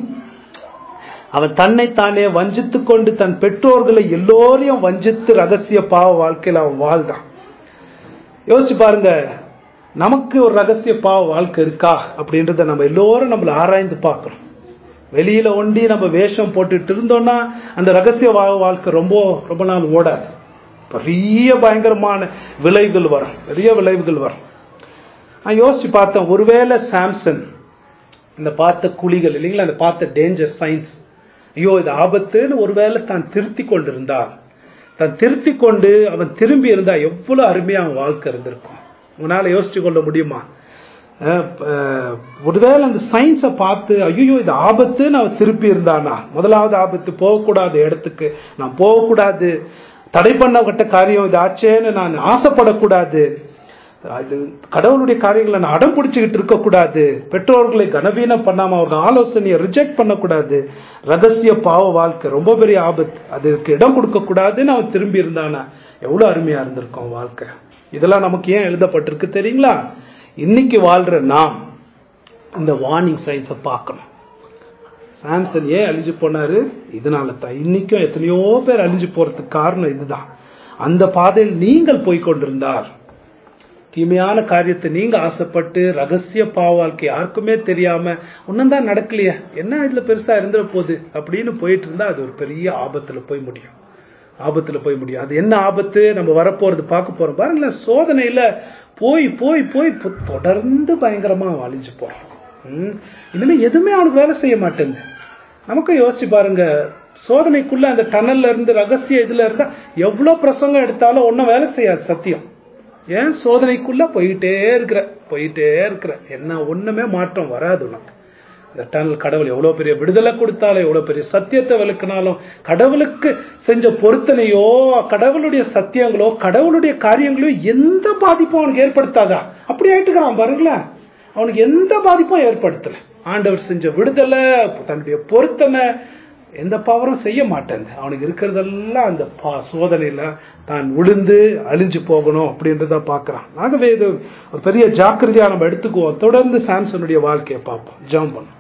A: அவன் தன்னைத்தானே வஞ்சித்து கொண்டு தன் பெற்றோர்களை எல்லோரையும் வஞ்சித்து ரகசிய பாவ வாழ்க்கையில அவன் வாழ்ந்தான். யோசிச்சு பாருங்க, நமக்கு ஒரு ரகசிய பாவ வாழ்க்கை இருக்கா அப்படின்றத நம்ம எல்லோரும் நம்மள ஆராய்ந்து பார்க்கணும். வெளியில ஒண்டி நம்ம வேஷம் போட்டுட்டு இருந்தோம்னா அந்த ரகசிய வாழ்க்கை ரொம்ப ரொம்ப நாள் ஓடாது. பெரிய பயங்கரமான விளைவுகள் வரும், பெரிய விளைவுகள் வரும். நான் யோசிச்சு பார்த்தேன், ஒருவேளை சாம்சன் இந்த பார்த்த குழிகள் இல்லைங்களா, அந்த பார்த்த டேஞ்சர் சைன்ஸ், ஐயோ இது ஆபத்துன்னு ஒருவேளை தான் திருத்தி கொண்டு இருந்தால், தான் திருத்தி கொண்டு அவன் திரும்பி இருந்தா எவ்வளவு அருமையா அவன் வாழ்க்கை இருந்திருக்கும். உங்களால யோசிச்சு கொள்ள முடியுமா? ஒருவேளை அந்த சயின்ஸை பார்த்து ஐயோ இது ஆபத்துன்னு அவன் திருப்பி இருந்தானா, முதலாவது ஆபத்து போகக்கூடாத இடத்துக்கு நான் போகக்கூடாது, தடை பண்ணப்பட்ட காரியம் இது ஆச்சேன்னு நான் ஆசைப்படக்கூடாது, கடவுளுடைய காரியங்களை நான் அடம் பிடிச்சுக்கிட்டு இருக்கக்கூடாது, பெற்றோர்களை கனவீனம் பண்ணாம அவர்கள் ஆலோசனையை ரிஜெக்ட் பண்ணக்கூடாது, ரகசிய பாவ வாழ்க்கை ரொம்ப பெரிய ஆபத்து, அதுக்கு இடம் கொடுக்க கூடாதுன்னு அவன் திரும்பி இருந்தானா எவ்வளவு அருமையா இருந்திருக்கும் வாழ்க்கை. இதெல்லாம் நமக்கு ஏன் எழுதப்பட்டிருக்கு தெரியுங்களா? இன்னைக்கு வாழ்ற நாம் இந்த வார்னிங் சைன்ஸை பார்க்கணும். சாம்சன் ஏன் அழிஞ்சு போனாரு? இதனால தான். இன்னைக்கும் எத்தனையோ பேர் அழிஞ்சு போறதுக்கு காரணம் இதுதான். அந்த பாதையில் நீங்கள் போய்கொண்டிருந்தார், தீமையான காரியத்தை நீங்க ஆசைப்பட்டு ரகசிய பாவ வாழ்க்கை யாருக்குமே தெரியாம ஒன்னும் தான் நடக்கலையே, என்ன இதுல பெருசா இருந்துட போகுது அப்படின்னு போயிட்டு இருந்தா அது ஒரு பெரிய ஆபத்துல போய் முடியும். ஆபத்துல போய் முடியும். அது என்ன ஆபத்து நம்ம வரப்போறது பார்க்க போறோம். பாருங்களேன், சோதனையில போய் போய் போய் தொடர்ந்து பயங்கரமா அழிஞ்சு போறோம். உம் இனிமே எதுவுமே அவனுக்கு வேலை செய்ய மாட்டேங்குது. நமக்கு யோசிச்சு பாருங்க, சோதனைக்குள்ள அந்த டனல்ல இருந்து ரகசிய இதுல இருந்தா எவ்வளவு பிரசங்கம் எடுத்தாலும் ஒன்னும் வேலை செய்யாது. சத்தியம் ஏன் சோதனைக்குள்ள போயிட்டே இருக்கிற போயிட்டே இருக்கிற என்ன ஒண்ணுமே மாற்றம் வராது உனக்கு. இந்த டனல் கடவுள் எவ்வளவு பெரிய விடுதலை கொடுத்தாலும், எவ்வளவு பெரிய சத்தியத்தை விளக்குனாலும், கடவுளுக்கு செஞ்ச பொருத்தனையோ கடவுளுடைய சத்தியங்களோ கடவுளுடைய காரியங்களோ எந்த பாதிப்பும் அவனுக்கு ஏற்படுத்தாதா? அப்படி ஆயிட்டுக்கிறான் பாருங்களேன், அவனுக்கு எந்த பாதிப்பும் ஏற்படுத்தல. ஆண்டவர் செஞ்ச விடுதலை, தன்னுடைய பொருத்தனை எந்த பவரும் செய்ய மாட்டேன். அவனுக்கு இருக்கிறதெல்லாம் அந்த சோதனையில தான் விழுந்து அழிஞ்சு போகணும் அப்படின்றத பாக்குறான். ஆகவே இது ஒரு பெரிய ஜாக்கிரதையா நம்ம எடுத்துக்குவோம். தொடர்ந்து சாம்சனுடைய வாழ்க்கையை பார்ப்போம். ஜெபம் பண்ணுவோம்.